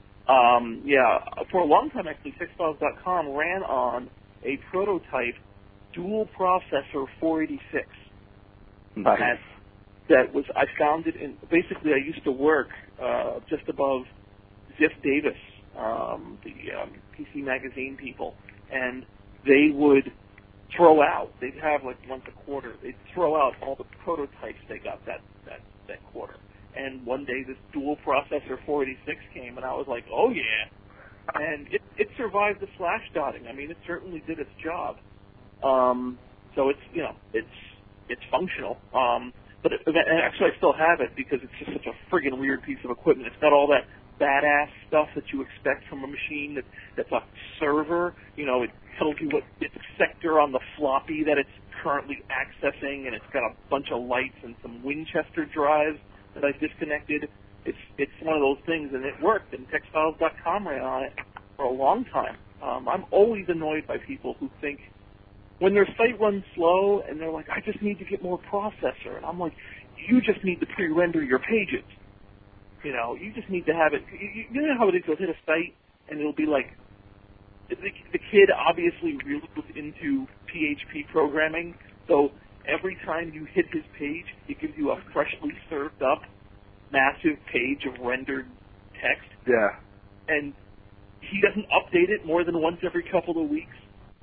for a long time, actually, Textiles.com ran on a prototype dual processor 486. Nice. I found it in, basically I used to work just above Ziff Davis, the PC Magazine people, and they would throw out, they'd have like once a quarter, they'd throw out all the prototypes they got that quarter. And one day this dual processor 486 came, and I was like, oh yeah. And it survived the slash dotting. I mean, it certainly did its job. So it's functional. But actually I still have it because it's just such a friggin' weird piece of equipment. It's got all that badass stuff that you expect from a machine that's a server. It tells you what its sector on the floppy that it's currently accessing, and it's got a bunch of lights and some Winchester drives that I disconnected. It's one of those things, and it worked, and Textiles.com ran on it for a long time. I'm always annoyed by people who think, when their site runs slow and they're like, I just need to get more processor. And I'm like, you just need to pre-render your pages. You just need to have it. You know how it is, you'll hit a site and it'll be like, the kid obviously really was into PHP programming, so every time you hit his page, it gives you a freshly served up massive page of rendered text. Yeah. And he doesn't update it more than once every couple of weeks.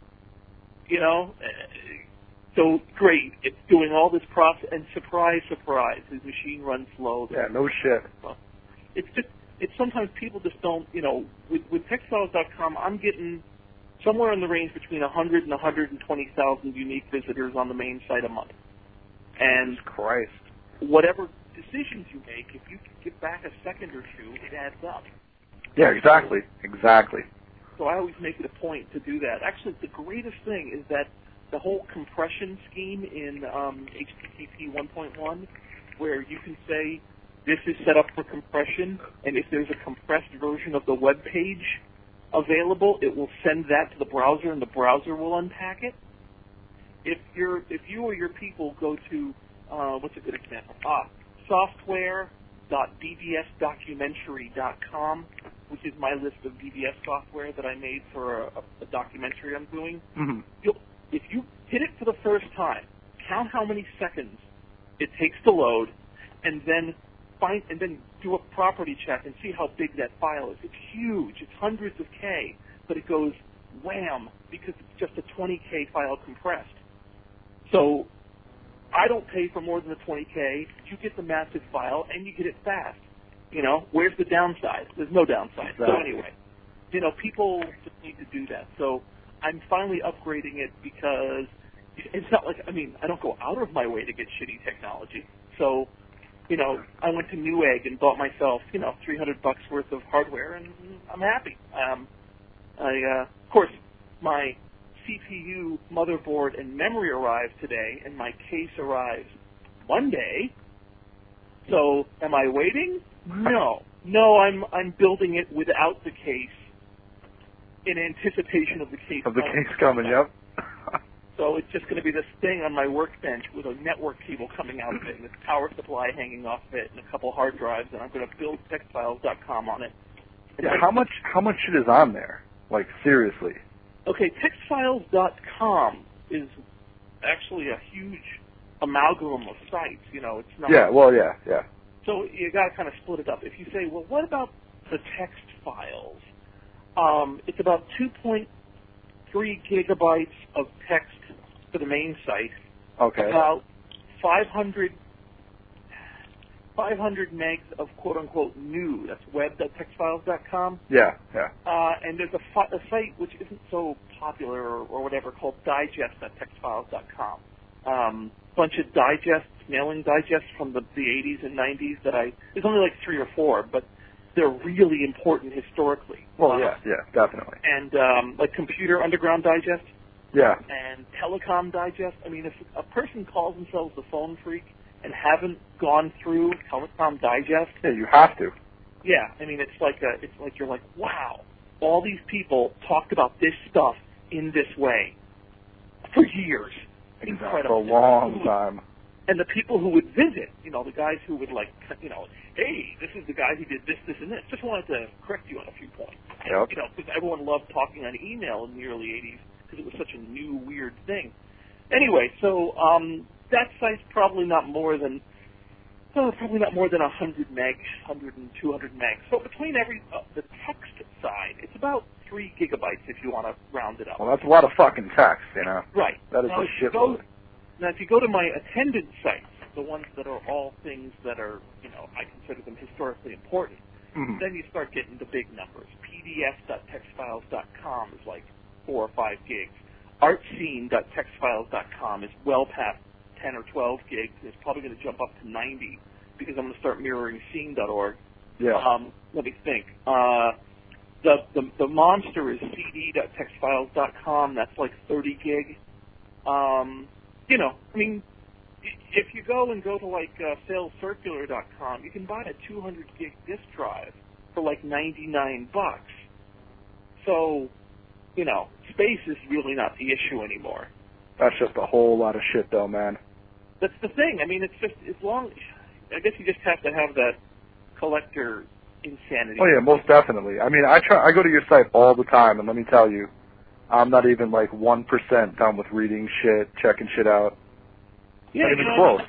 So great, it's doing all this process, and surprise, his machine runs slow. Yeah, no shit. It's sometimes people just don't, with Textiles.com, I'm getting somewhere in the range between 100 and 120,000 unique visitors on the main site a month. And Christ. Whatever decisions you make, if you can get back a second or two, it adds up. Yeah, exactly. So I always make it a point to do that. Actually, the greatest thing is that the whole compression scheme in HTTP 1.1, where you can say, this is set up for compression, and if there's a compressed version of the web page available, it will send that to the browser, and the browser will unpack it. If you or your people go to, what's a good example? software.bbsdocumentary.com, which is my list of BBS software that I made for a documentary I'm doing. Mm-hmm. If you hit it for the first time, count how many seconds it takes to load, and then do a property check and see how big that file is. It's huge. It's hundreds of K, but it goes wham because it's just a 20K file compressed. So I don't pay for more than the 20K. You get the massive file, and you get it fast. Where's the downside? There's no downside. Exactly. So anyway, people just need to do that. So I'm finally upgrading it because it's not like, I don't go out of my way to get shitty technology. So, I went to Newegg and bought myself, $300 worth of hardware, and I'm happy. Of course, my CPU, motherboard, and memory arrived today, and my case arrives Monday. So, am I waiting? No. No, I'm building it without the case in anticipation of the case Of the case coming, yep. So it's just going to be this thing on my workbench with a network cable coming out of it and this power supply hanging off of it and a couple hard drives, and I'm going to build textfiles.com on it. Yeah, how much shit is on there? Like, seriously. Okay, textfiles.com is actually a huge amalgam of sites. You know, it's not. Yeah, well, yeah. So you got to kind of split it up. If you say, well, what about the text files? It's about 2.3 gigabytes of text for the main site. Okay. About 500 megs of quote-unquote new. That's web.textfiles.com. Yeah. And there's a site which isn't so popular or whatever called digest.textfiles.com. Bunch of digests, mailing digests from the 80s and 90s there's only like 3 or 4, but they're really important historically. Well, yeah, definitely. And like Computer Underground Digest. Yeah. And Telecom Digest. I mean, if a person calls themselves the phone freak and haven't gone through Telecom Digest, yeah, you have to. Yeah, I mean, it's like you're like, wow, all these people talked about this stuff in this way for years. Exactly. Incredible. For a long time. And the people who would visit, you know, the guys who would like, you know, hey, this is the guy who did this, and this. Just wanted to correct you on a few points. Yep. You know, because everyone loved talking on email in the early 80s because it was such a new, weird thing. Anyway, so that site's probably not more than 100 megs, 100 and 200 megs. So between the text side, it's about 3 gigabytes if you want to round it up. Well, that's a lot of fucking text, you know. Right. That is now, a shitload. Now, if you go to my attended sites, the ones that are all things that are, you know, I consider them historically important, then you start getting the big numbers. pdf.textfiles.com is like 4 or 5 gigs. artscene.textfiles.com is well past 10 or 12 gigs. It's probably going to jump up to 90 because I'm going to start mirroring scene.org. Yeah. Let me think. The monster is cd.textfiles.com. That's like 30 gig. You know, I mean, if you go to like salescircular.com, you can buy a 200 gig disk drive for like $99. So, you know, space is really not the issue anymore. That's just a whole lot of shit, though, man. That's the thing. I mean, it's just I guess you just have to have that collector insanity. Oh yeah, most definitely. I mean, I go to your site all the time, and let me tell you, I'm not even like 1% done with reading shit, checking shit out. Yeah, not even close.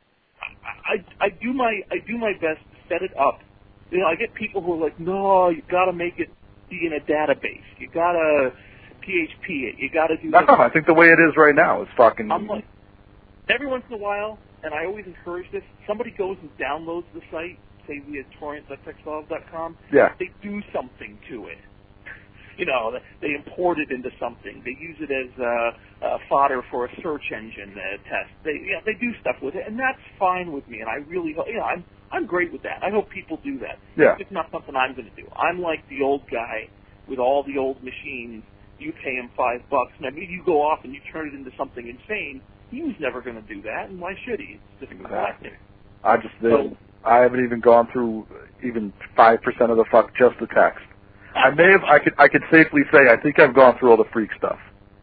I do my best to set it up. You know, I get people who are like, no, you got to make it be in a database. You got to PHP it. You got to do. No, I think the way it is right now is fucking. I'm like, every once in a while, and I always encourage this. Somebody goes and downloads the site, say via torrent.textfiles.com. Yeah. They do something to it. You know, they import it into something. They use it as fodder for a search engine test. They do stuff with it, and that's fine with me. And I really, I'm great with that. I hope people do that. Yeah. It's not something I'm going to do. I'm like the old guy with all the old machines. You pay him $5, and I mean, you go off and you turn it into something insane. He was never going to do that, and why should he? It's just exactly. I haven't even gone through even 5% of the just the text. I could safely say I think I've gone through all the freak stuff.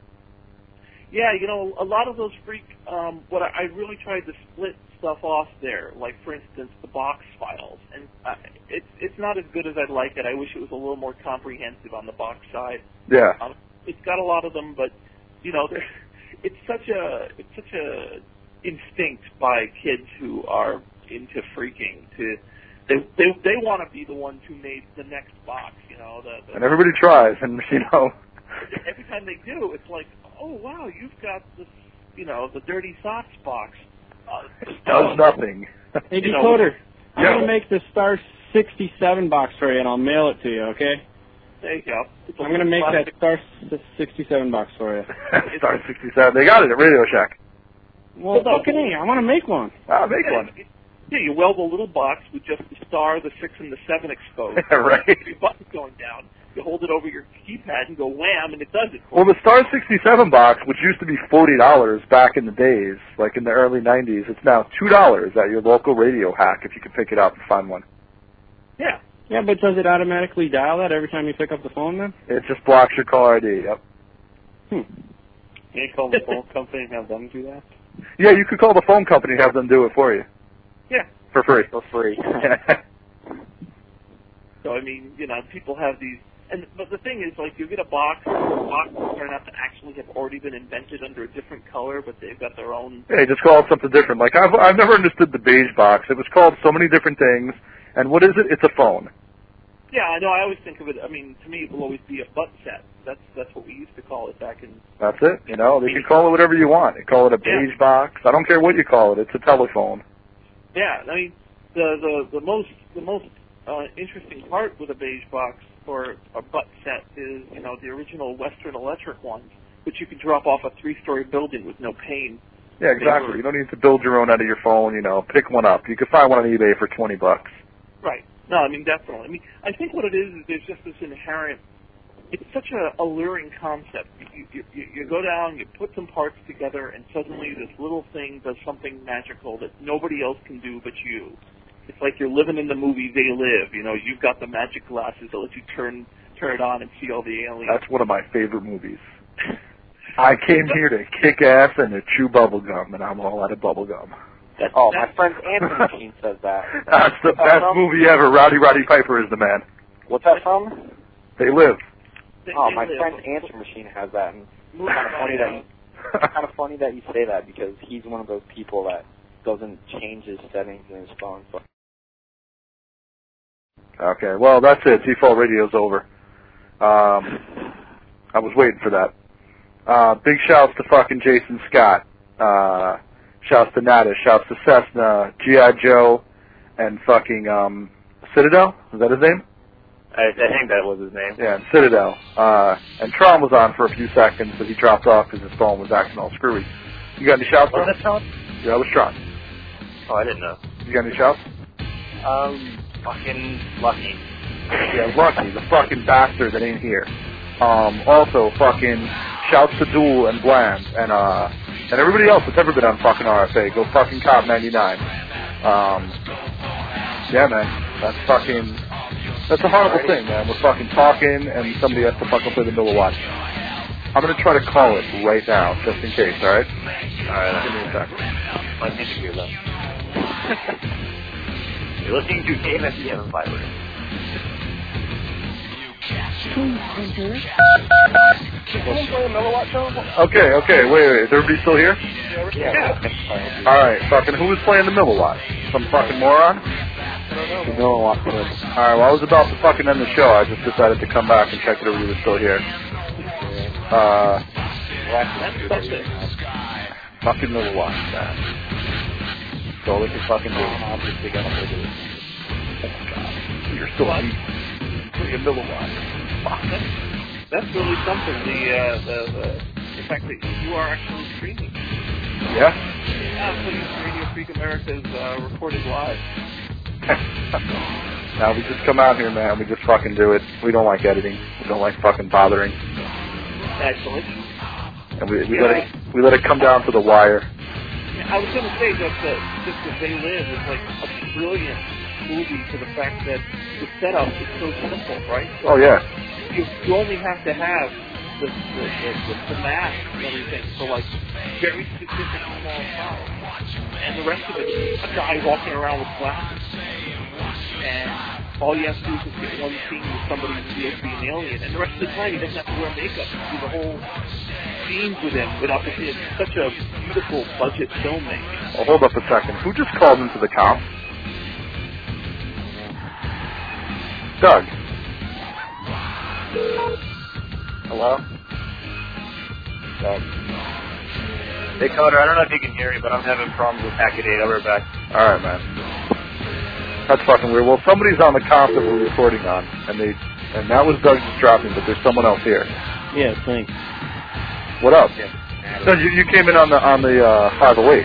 Yeah, you know, a lot of those freak. What I really tried to split stuff off there. Like for instance, the box files, and it's not as good as I'd like it. I wish it was a little more comprehensive on the box side. Yeah. It's got a lot of them, but you know, it's such a instinct by kids who are into freaking to. They want to be the ones who made the next box, you know. And everybody tries, and you know. Every time they do, it's like, oh wow, you've got this, you know, the Dirty Socks box. Does nothing. Hey, Decoder, I'm going to make the Star 67 box for you, and I'll mail it to you, okay? There you go. I'm going to make that Star 67 box for you. Star 67. They got it at Radio Shack. Well, okay, I want to make one. I'll make one. Yeah, you weld a little box with just the star, the 6, and the 7 exposed. Right. 3 buttons going down. You hold it over your keypad and go wham, and it does it. Well, the Star 67 box, which used to be $40 back in the days, like in the early 90s, it's now $2 at your local Radio Hack if you can pick it up and find one. Yeah. Yeah, but does it automatically dial that every time you pick up the phone then? It just blocks your caller ID, yep. Can you call the phone company and have them do that? Yeah, you could call the phone company and have them do it for you. Yeah. For free. For free. So, I mean, you know, people have these... But the thing is, like, you get a box, boxes turn out to actually have already been invented under a different color, but they've got their own... Hey, just call it something different. Like, I've never understood the beige box. It was called so many different things. And what is it? It's a phone. Yeah, I know. I always think of it, I mean, to me it will always be a butt set. That's what we used to call it back in... That's it. You know, they can call it whatever you want. You call it a beige box. I don't care what you call it. It's a telephone. Yeah, I mean, the most interesting part with a beige box or a butt set is, you know, the original Western Electric ones, which you could drop off a 3-story building with no pain. Yeah, exactly. You don't need to build your own out of your phone, you know, pick one up. You could find one on eBay for $20. Right. No, I mean, definitely. I mean, I think what it is there's just this inherent, it's such a alluring concept. You go down, you put some parts together, and suddenly this little thing does something magical that nobody else can do but you. It's like you're living in the movie They Live. You know, you've got the magic glasses that let you turn it on and see all the aliens. That's one of my favorite movies. I came here to kick ass and to chew bubble gum, and I'm all out of bubble gum. My friend's answer machine says that. That's the best movie ever. Roddy Piper is the man. What's that from? They Live. My friend's answer machine has that. And it's kind of funny that you say that because he's one of those people that doesn't change his settings in his phone. Okay, well, that's it. Default radio's over. I was waiting for that. Big shouts to fucking Jason Scott. Shouts to Nada. Shouts to Cessna, G.I. Joe, and fucking Citadel. Is that his name? I think that was his name. Yeah, and Citadel. And Tron was on for a few seconds, but he dropped off because his phone was acting all screwy. You got any shouts? Was that Tron? Yeah, it was Tron. Oh, I didn't know. You got any shouts? Fucking Lucky. Yeah, Lucky, the fucking bastard that ain't here. Also, fucking shouts to Duel and Bland and everybody else that's ever been on fucking RFA. Go fucking Cop 99. Yeah, man, that's a horrible thing, man. We're fucking talking and somebody has to fucking play the Miller Watch. I'm gonna try to call it right now, just in case. All right. Give me a second. My interview though. You're listening to KMSDM Fiber. Okay, wait. Is everybody still here? Yeah. Alright, fucking, who was playing the Milliwatt? Some fucking moron? The Milliwatt kid. Alright, well, I was about to fucking end the show. I just decided to come back and check that everybody was still here. Fucking Milliwatt, man. That's all they can fucking do. Obviously gonna do it. Oh my god. You're still on playing Milliwatt. Fuck. That's really something. The fact that you are actually streaming. Yeah? Yeah, putting Radio Freak America's recorded live. Now we just come out here, man. We just fucking do it. We don't like editing. We don't like fucking bothering. Excellent. And we let it come down to the wire. Yeah, I was going to say that just as They Live is like a brilliant movie for the fact that the setup is so simple, right? So oh yeah. You only have to have the mask and everything for like very specific small files, and the rest of it is a guy walking around with glasses, and all you have to do is just get one scene with somebody who feels to be an alien, and the rest of the time he doesn't have to wear makeup. You do the whole scenes with him without the It's such a beautiful budget filmmaking. Well, hold up a second. Who just called into the comp? Doug. Hello? Doug. Hey, Coder, I don't know if you can hear me, but I'm having problems with Hackaday. I'll be right back. Alright, man. That's fucking weird. Well, somebody's on the comp that we're recording on, and that was Doug just dropping, but there's someone else here. Yeah, thanks. What up? No, you came in on the 508.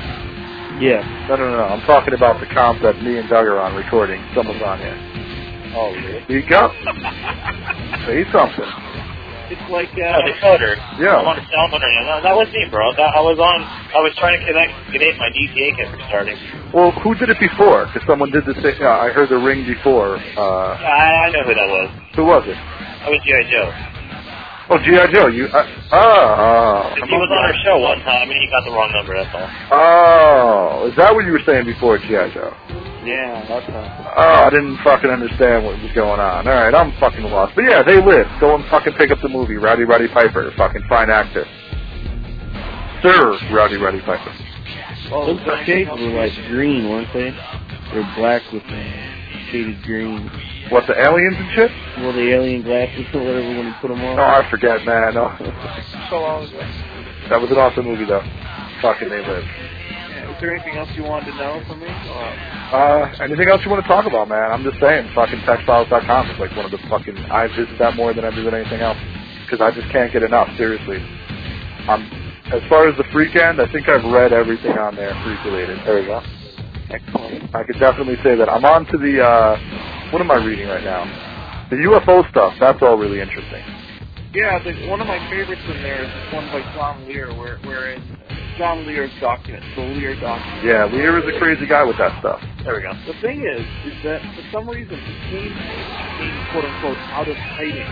Yeah. No. I'm talking about the comp that me and Doug are on recording. Someone's on here. Oh, really? Speak up. Say something. It's like Decoder. Yeah. I'm on a cell phone right now. That was me, bro. I was trying to connect my DTA kit for starting. Well, who did it before? Because someone did the same. I heard the ring before. I know who that was. Who was it? That was G.I. Joe. Oh, G.I. Joe. You. He was on our show one time, and he got the wrong number. That's all. Oh, is that what you were saying before, G.I. Joe? Yeah, that's right. Oh, I didn't fucking understand what was going on. All right, I'm fucking lost. But yeah, they live. Go and fucking pick up the movie, Rowdy Roddy Piper, fucking fine actor. Sir Rowdy Roddy Piper. Those shades were like green, weren't they? They're black with shaded green. What, the aliens and shit? Well, the alien glasses or whatever when you put them on. Oh, I forget, man. No. so long ago. That was an awesome movie, though. Fucking they live. Yeah, is there anything else you wanted to know from me? Anything else you want to talk about, man? I'm just saying, fucking textfiles.com is like one of the fucking, I visit that more than I visit anything else. Because I just can't get enough, seriously. As far as the freak end, I think I've read everything on there, freak related. There we go. Excellent. I could definitely say that. I'm on to the, what am I reading right now? The UFO stuff, that's all really interesting. Yeah, one of my favorites in there is this one by John Lear, wherein John Lear's documents, the Lear documents. Yeah, Lear is a crazy guy with that stuff. There we go. The thing is that for some reason he came quote-unquote out of hiding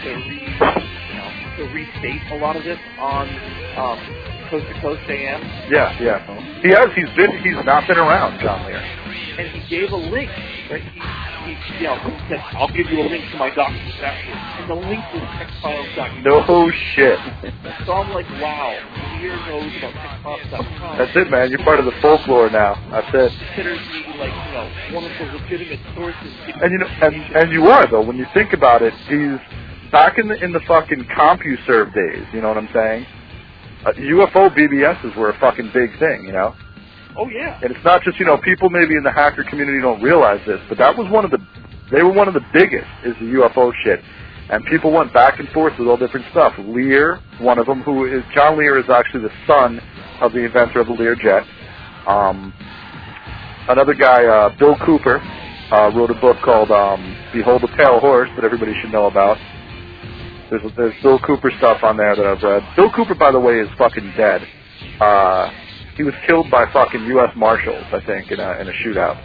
to restate a lot of it on Coast to Coast AM. Yeah. He's not been around, John Lear. And he gave a link, right? He said, I'll give you a link to my documents afterwards. And the link was textfiles.com. No shit. So I'm like, wow, Lear knows about textfiles.com. That's it, man. You're part of the folklore now. That's it. Considers me like, one of the legitimate sources. And and you are, though. When you think about it, he's back in the fucking CompuServe days. You know what I'm saying? UFO BBSs were a fucking big thing, you know? Oh, yeah. And it's not just, people maybe in the hacker community don't realize this, but that was they were one of the biggest, is the UFO shit. And people went back and forth with all different stuff. Lear, one of them, John Lear is actually the son of the inventor of the Lear jet. Another guy, Bill Cooper, wrote a book called Behold the Pale Horse that everybody should know about. There's Bill Cooper stuff on there that I've read. Bill Cooper, by the way, is fucking dead. He was killed by fucking U.S. Marshals, I think, in a shootout.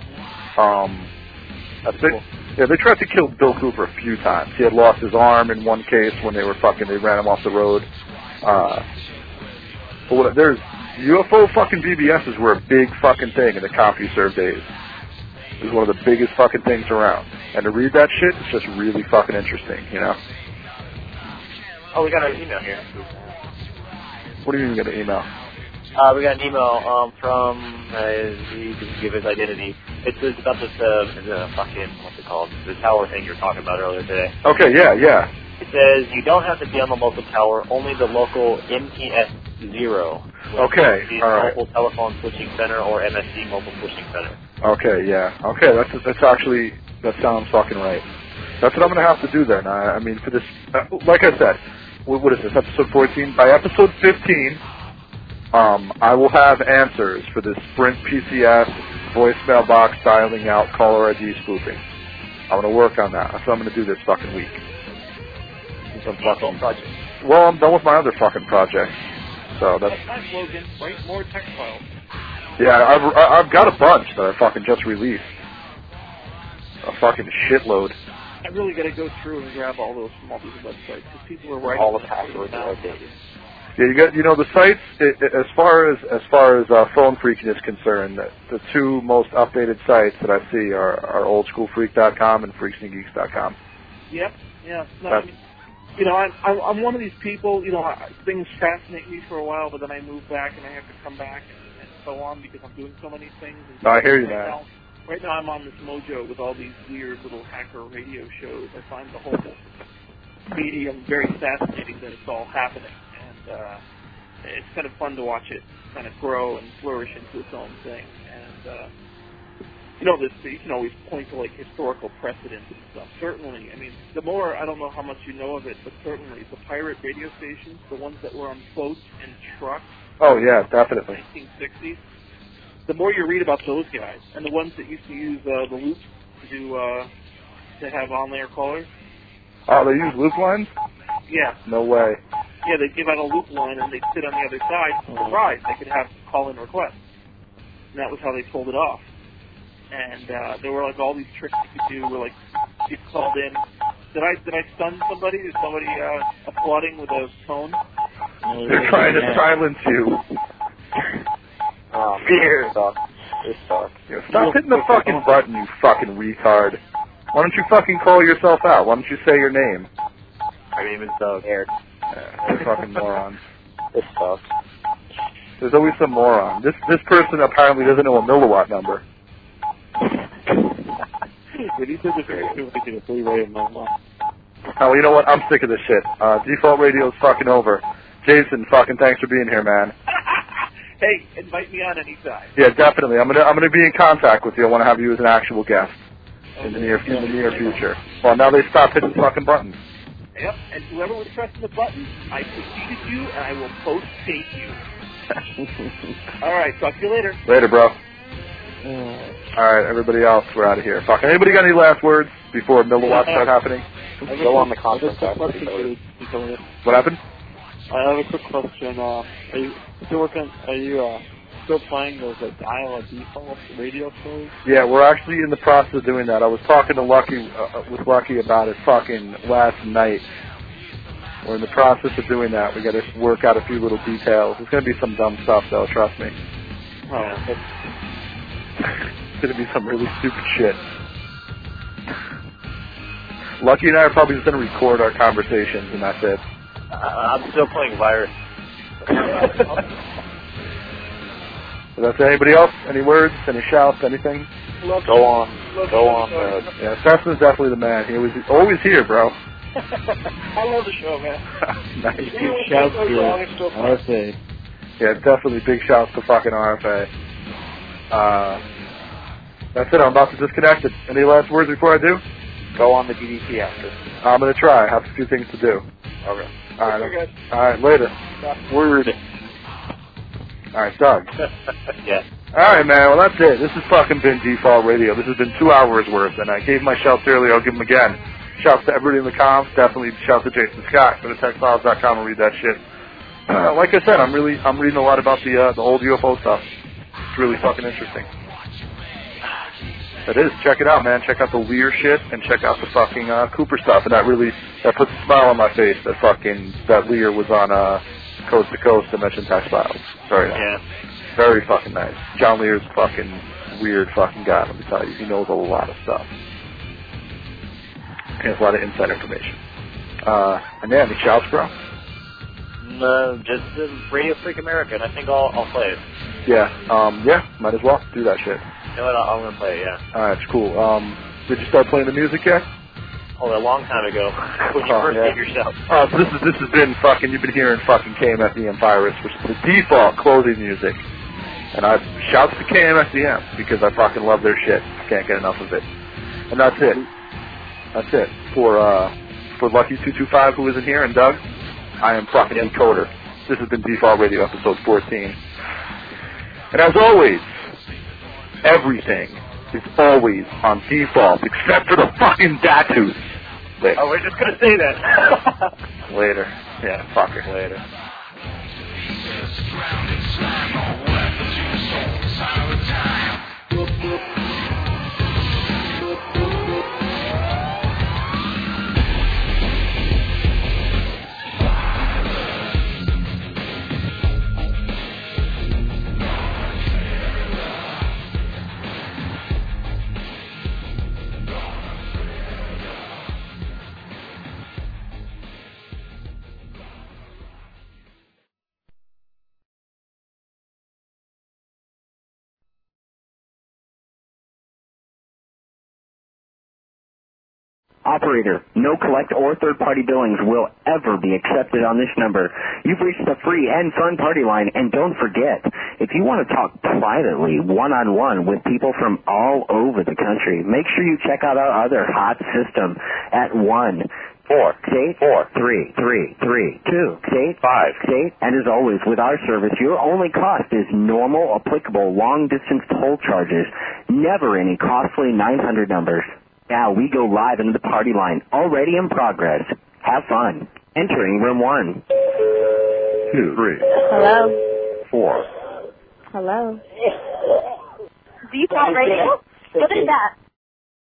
They tried to kill Bill Cooper a few times. He had lost his arm in one case when they ran him off the road. There's UFO fucking BBSs were a big fucking thing in the CompuServe days. It was one of the biggest fucking things around. And to read that shit, it's just really fucking interesting, Oh, we got an email here. What do you mean you got an email? We got an email from, he didn't give his identity. It's about this, what's it called? The tower thing you were talking about earlier today. Okay, yeah. It says, you don't have to be on the local tower, only the local MTS0. Okay, all right. Mobile Telephone Switching Center or MSC Mobile Switching Center. Okay, yeah. Okay, that's actually, that sounds fucking right. That's what I'm going to have to do then. For this, like I said, what is this, episode 14? By episode 15, I will have answers for this Sprint PCS voicemail box dialing out caller ID spoofing. I'm going to work on that. That's what I'm going to do this fucking week. Well, I'm done with my other fucking projects. So that's... Nice, Logan. Write more text files. Yeah, I've got a bunch that I fucking just released. A fucking shitload. I really got to go through and grab all those from all these websites because people are writing all the passwords are outdated. Yeah, you got the sites. As far as phone freaking is concerned, the two most updated sites that I see are oldschoolfreak.com and freaksandgeeks.com. Yep. Yeah. No, I'm one of these people. Things fascinate me for a while, but then I move back and I have to come back and so on because I'm doing so many things. No, I hear you, man. Right now I'm on this mojo with all these weird little hacker radio shows. I find the whole medium very fascinating that it's all happening. And it's kind of fun to watch it kind of grow and flourish into its own thing. And, you can always point to, historical precedents and stuff. Certainly, the more, I don't know how much you know of it, but certainly the pirate radio stations, the ones that were on boats and trucks. Oh, yeah, definitely. In the 1960s. The more you read about those guys, and the ones that used to use the loops to do to have on-air callers. Oh, they use loop lines? Yeah. No way. Yeah, they'd give out a loop line and they'd sit on the other side. Surprise, they could have call-in requests. And that was how they pulled it off. And there were like all these tricks you could do where like people called in. Did I stun somebody? Is somebody applauding with a tone? They're trying to silence you. Fear. This sucks. Stop hitting the fucking button, you fucking retard. Why don't you fucking call yourself out? Why don't you say your name? My name is Doug. Eric. They're fucking morons. This sucks. There's always some moron. This person apparently doesn't know a milliwatt number. When he said the three-way of milliwatt. Oh, you know what? I'm sick of this shit. Default radio's fucking over. Jason, fucking thanks for being here, man. Hey, invite me on anytime. Yeah, definitely. I'm gonna be in contact with you. I want to have you as an actual guest in the near future. Well, now they stopped hitting the fucking buttons. Yep, and whoever was pressing the button, I preceded you and I will post-date you. All right, talk to you later. Later, bro. All right, everybody else, we're out of here. Fuck. Anybody got any last words before milliwatts start happening? Go on the conference. What happened? I have a quick question. Are you still still playing those dial a default radio shows? Yeah, we're actually in the process of doing that. I was talking to Lucky about it fucking last night. We're in the process of doing that. We got to work out a few little details. It's going to be some dumb stuff, though. Trust me. Oh, It's going to be some really stupid shit. Lucky and I are probably just going to record our conversations, and that's it. I'm still playing Virus. That's it. Anybody else? Any words? Any shouts? Anything? Go on. Yeah, Cessna's definitely the man. He was always here, bro. I love the show, man. Nice. Big shouts to RFA. Yeah, definitely big shouts to fucking RFA. That's it. I'm about to disconnect it. Any last words before I do? Go on the DDT after. I'm going to try. I have a few things to do. Okay. All right. All right, later. Word. All right, Doug. Yeah. All right, man. Well, that's it. This has fucking been Default Radio. This has been 2 hours worth, and I gave my shouts earlier. I'll give them again. Shouts to everybody in the comms. Definitely shout to Jason Scott. Go to techfiles.com and read that shit. Like I said, I'm reading a lot about the old UFO stuff. It's really fucking interesting. It is. Check it out, man. Check out the Lear shit and check out the fucking Cooper stuff. And that puts a smile on my face that Lear was on Coast to Coast to mention Text Files. Very nice. Yeah. Very fucking nice. John Lear's fucking weird fucking guy, let me tell you. He knows a lot of stuff. He has a lot of inside information. And yeah, any shouts, bro? Just Radio Freak America, and I think I'll play it. Yeah, might as well do that shit. You know what, I'm going to play it, yeah. Alright, it's cool. Did you start playing the music yet? Oh, a long time ago, when you first gave your shout. Oh, so this has been fucking, you've been hearing fucking KMFDM Virus, which is the default closing music. And I shouts to KMFDM, because I fucking love their shit. I can't get enough of it. And that's it. That's it. For Lucky225, who isn't here, and Doug, I am fucking Decoder. This has been Default Radio, episode 14. And as always, everything is always on default, except for the fucking Datus. Later. Oh, we're just going to say that. Later. Yeah, fucker. Later. Operator, no collect or third-party billings will ever be accepted on this number. You've reached the free and fun party line, and don't forget, if you want to talk privately, one-on-one with people from all over the country, make sure you check out our other hot system at 1-4-8-4-3-3-3-2-8-5. And as always, with our service, your only cost is normal, applicable, long-distance toll charges, never any costly 900 numbers. Now we go live into the party line, already in progress. Have fun. Entering room 1. 2, 3, Hello? 4. Hello? Default Radio? What is that?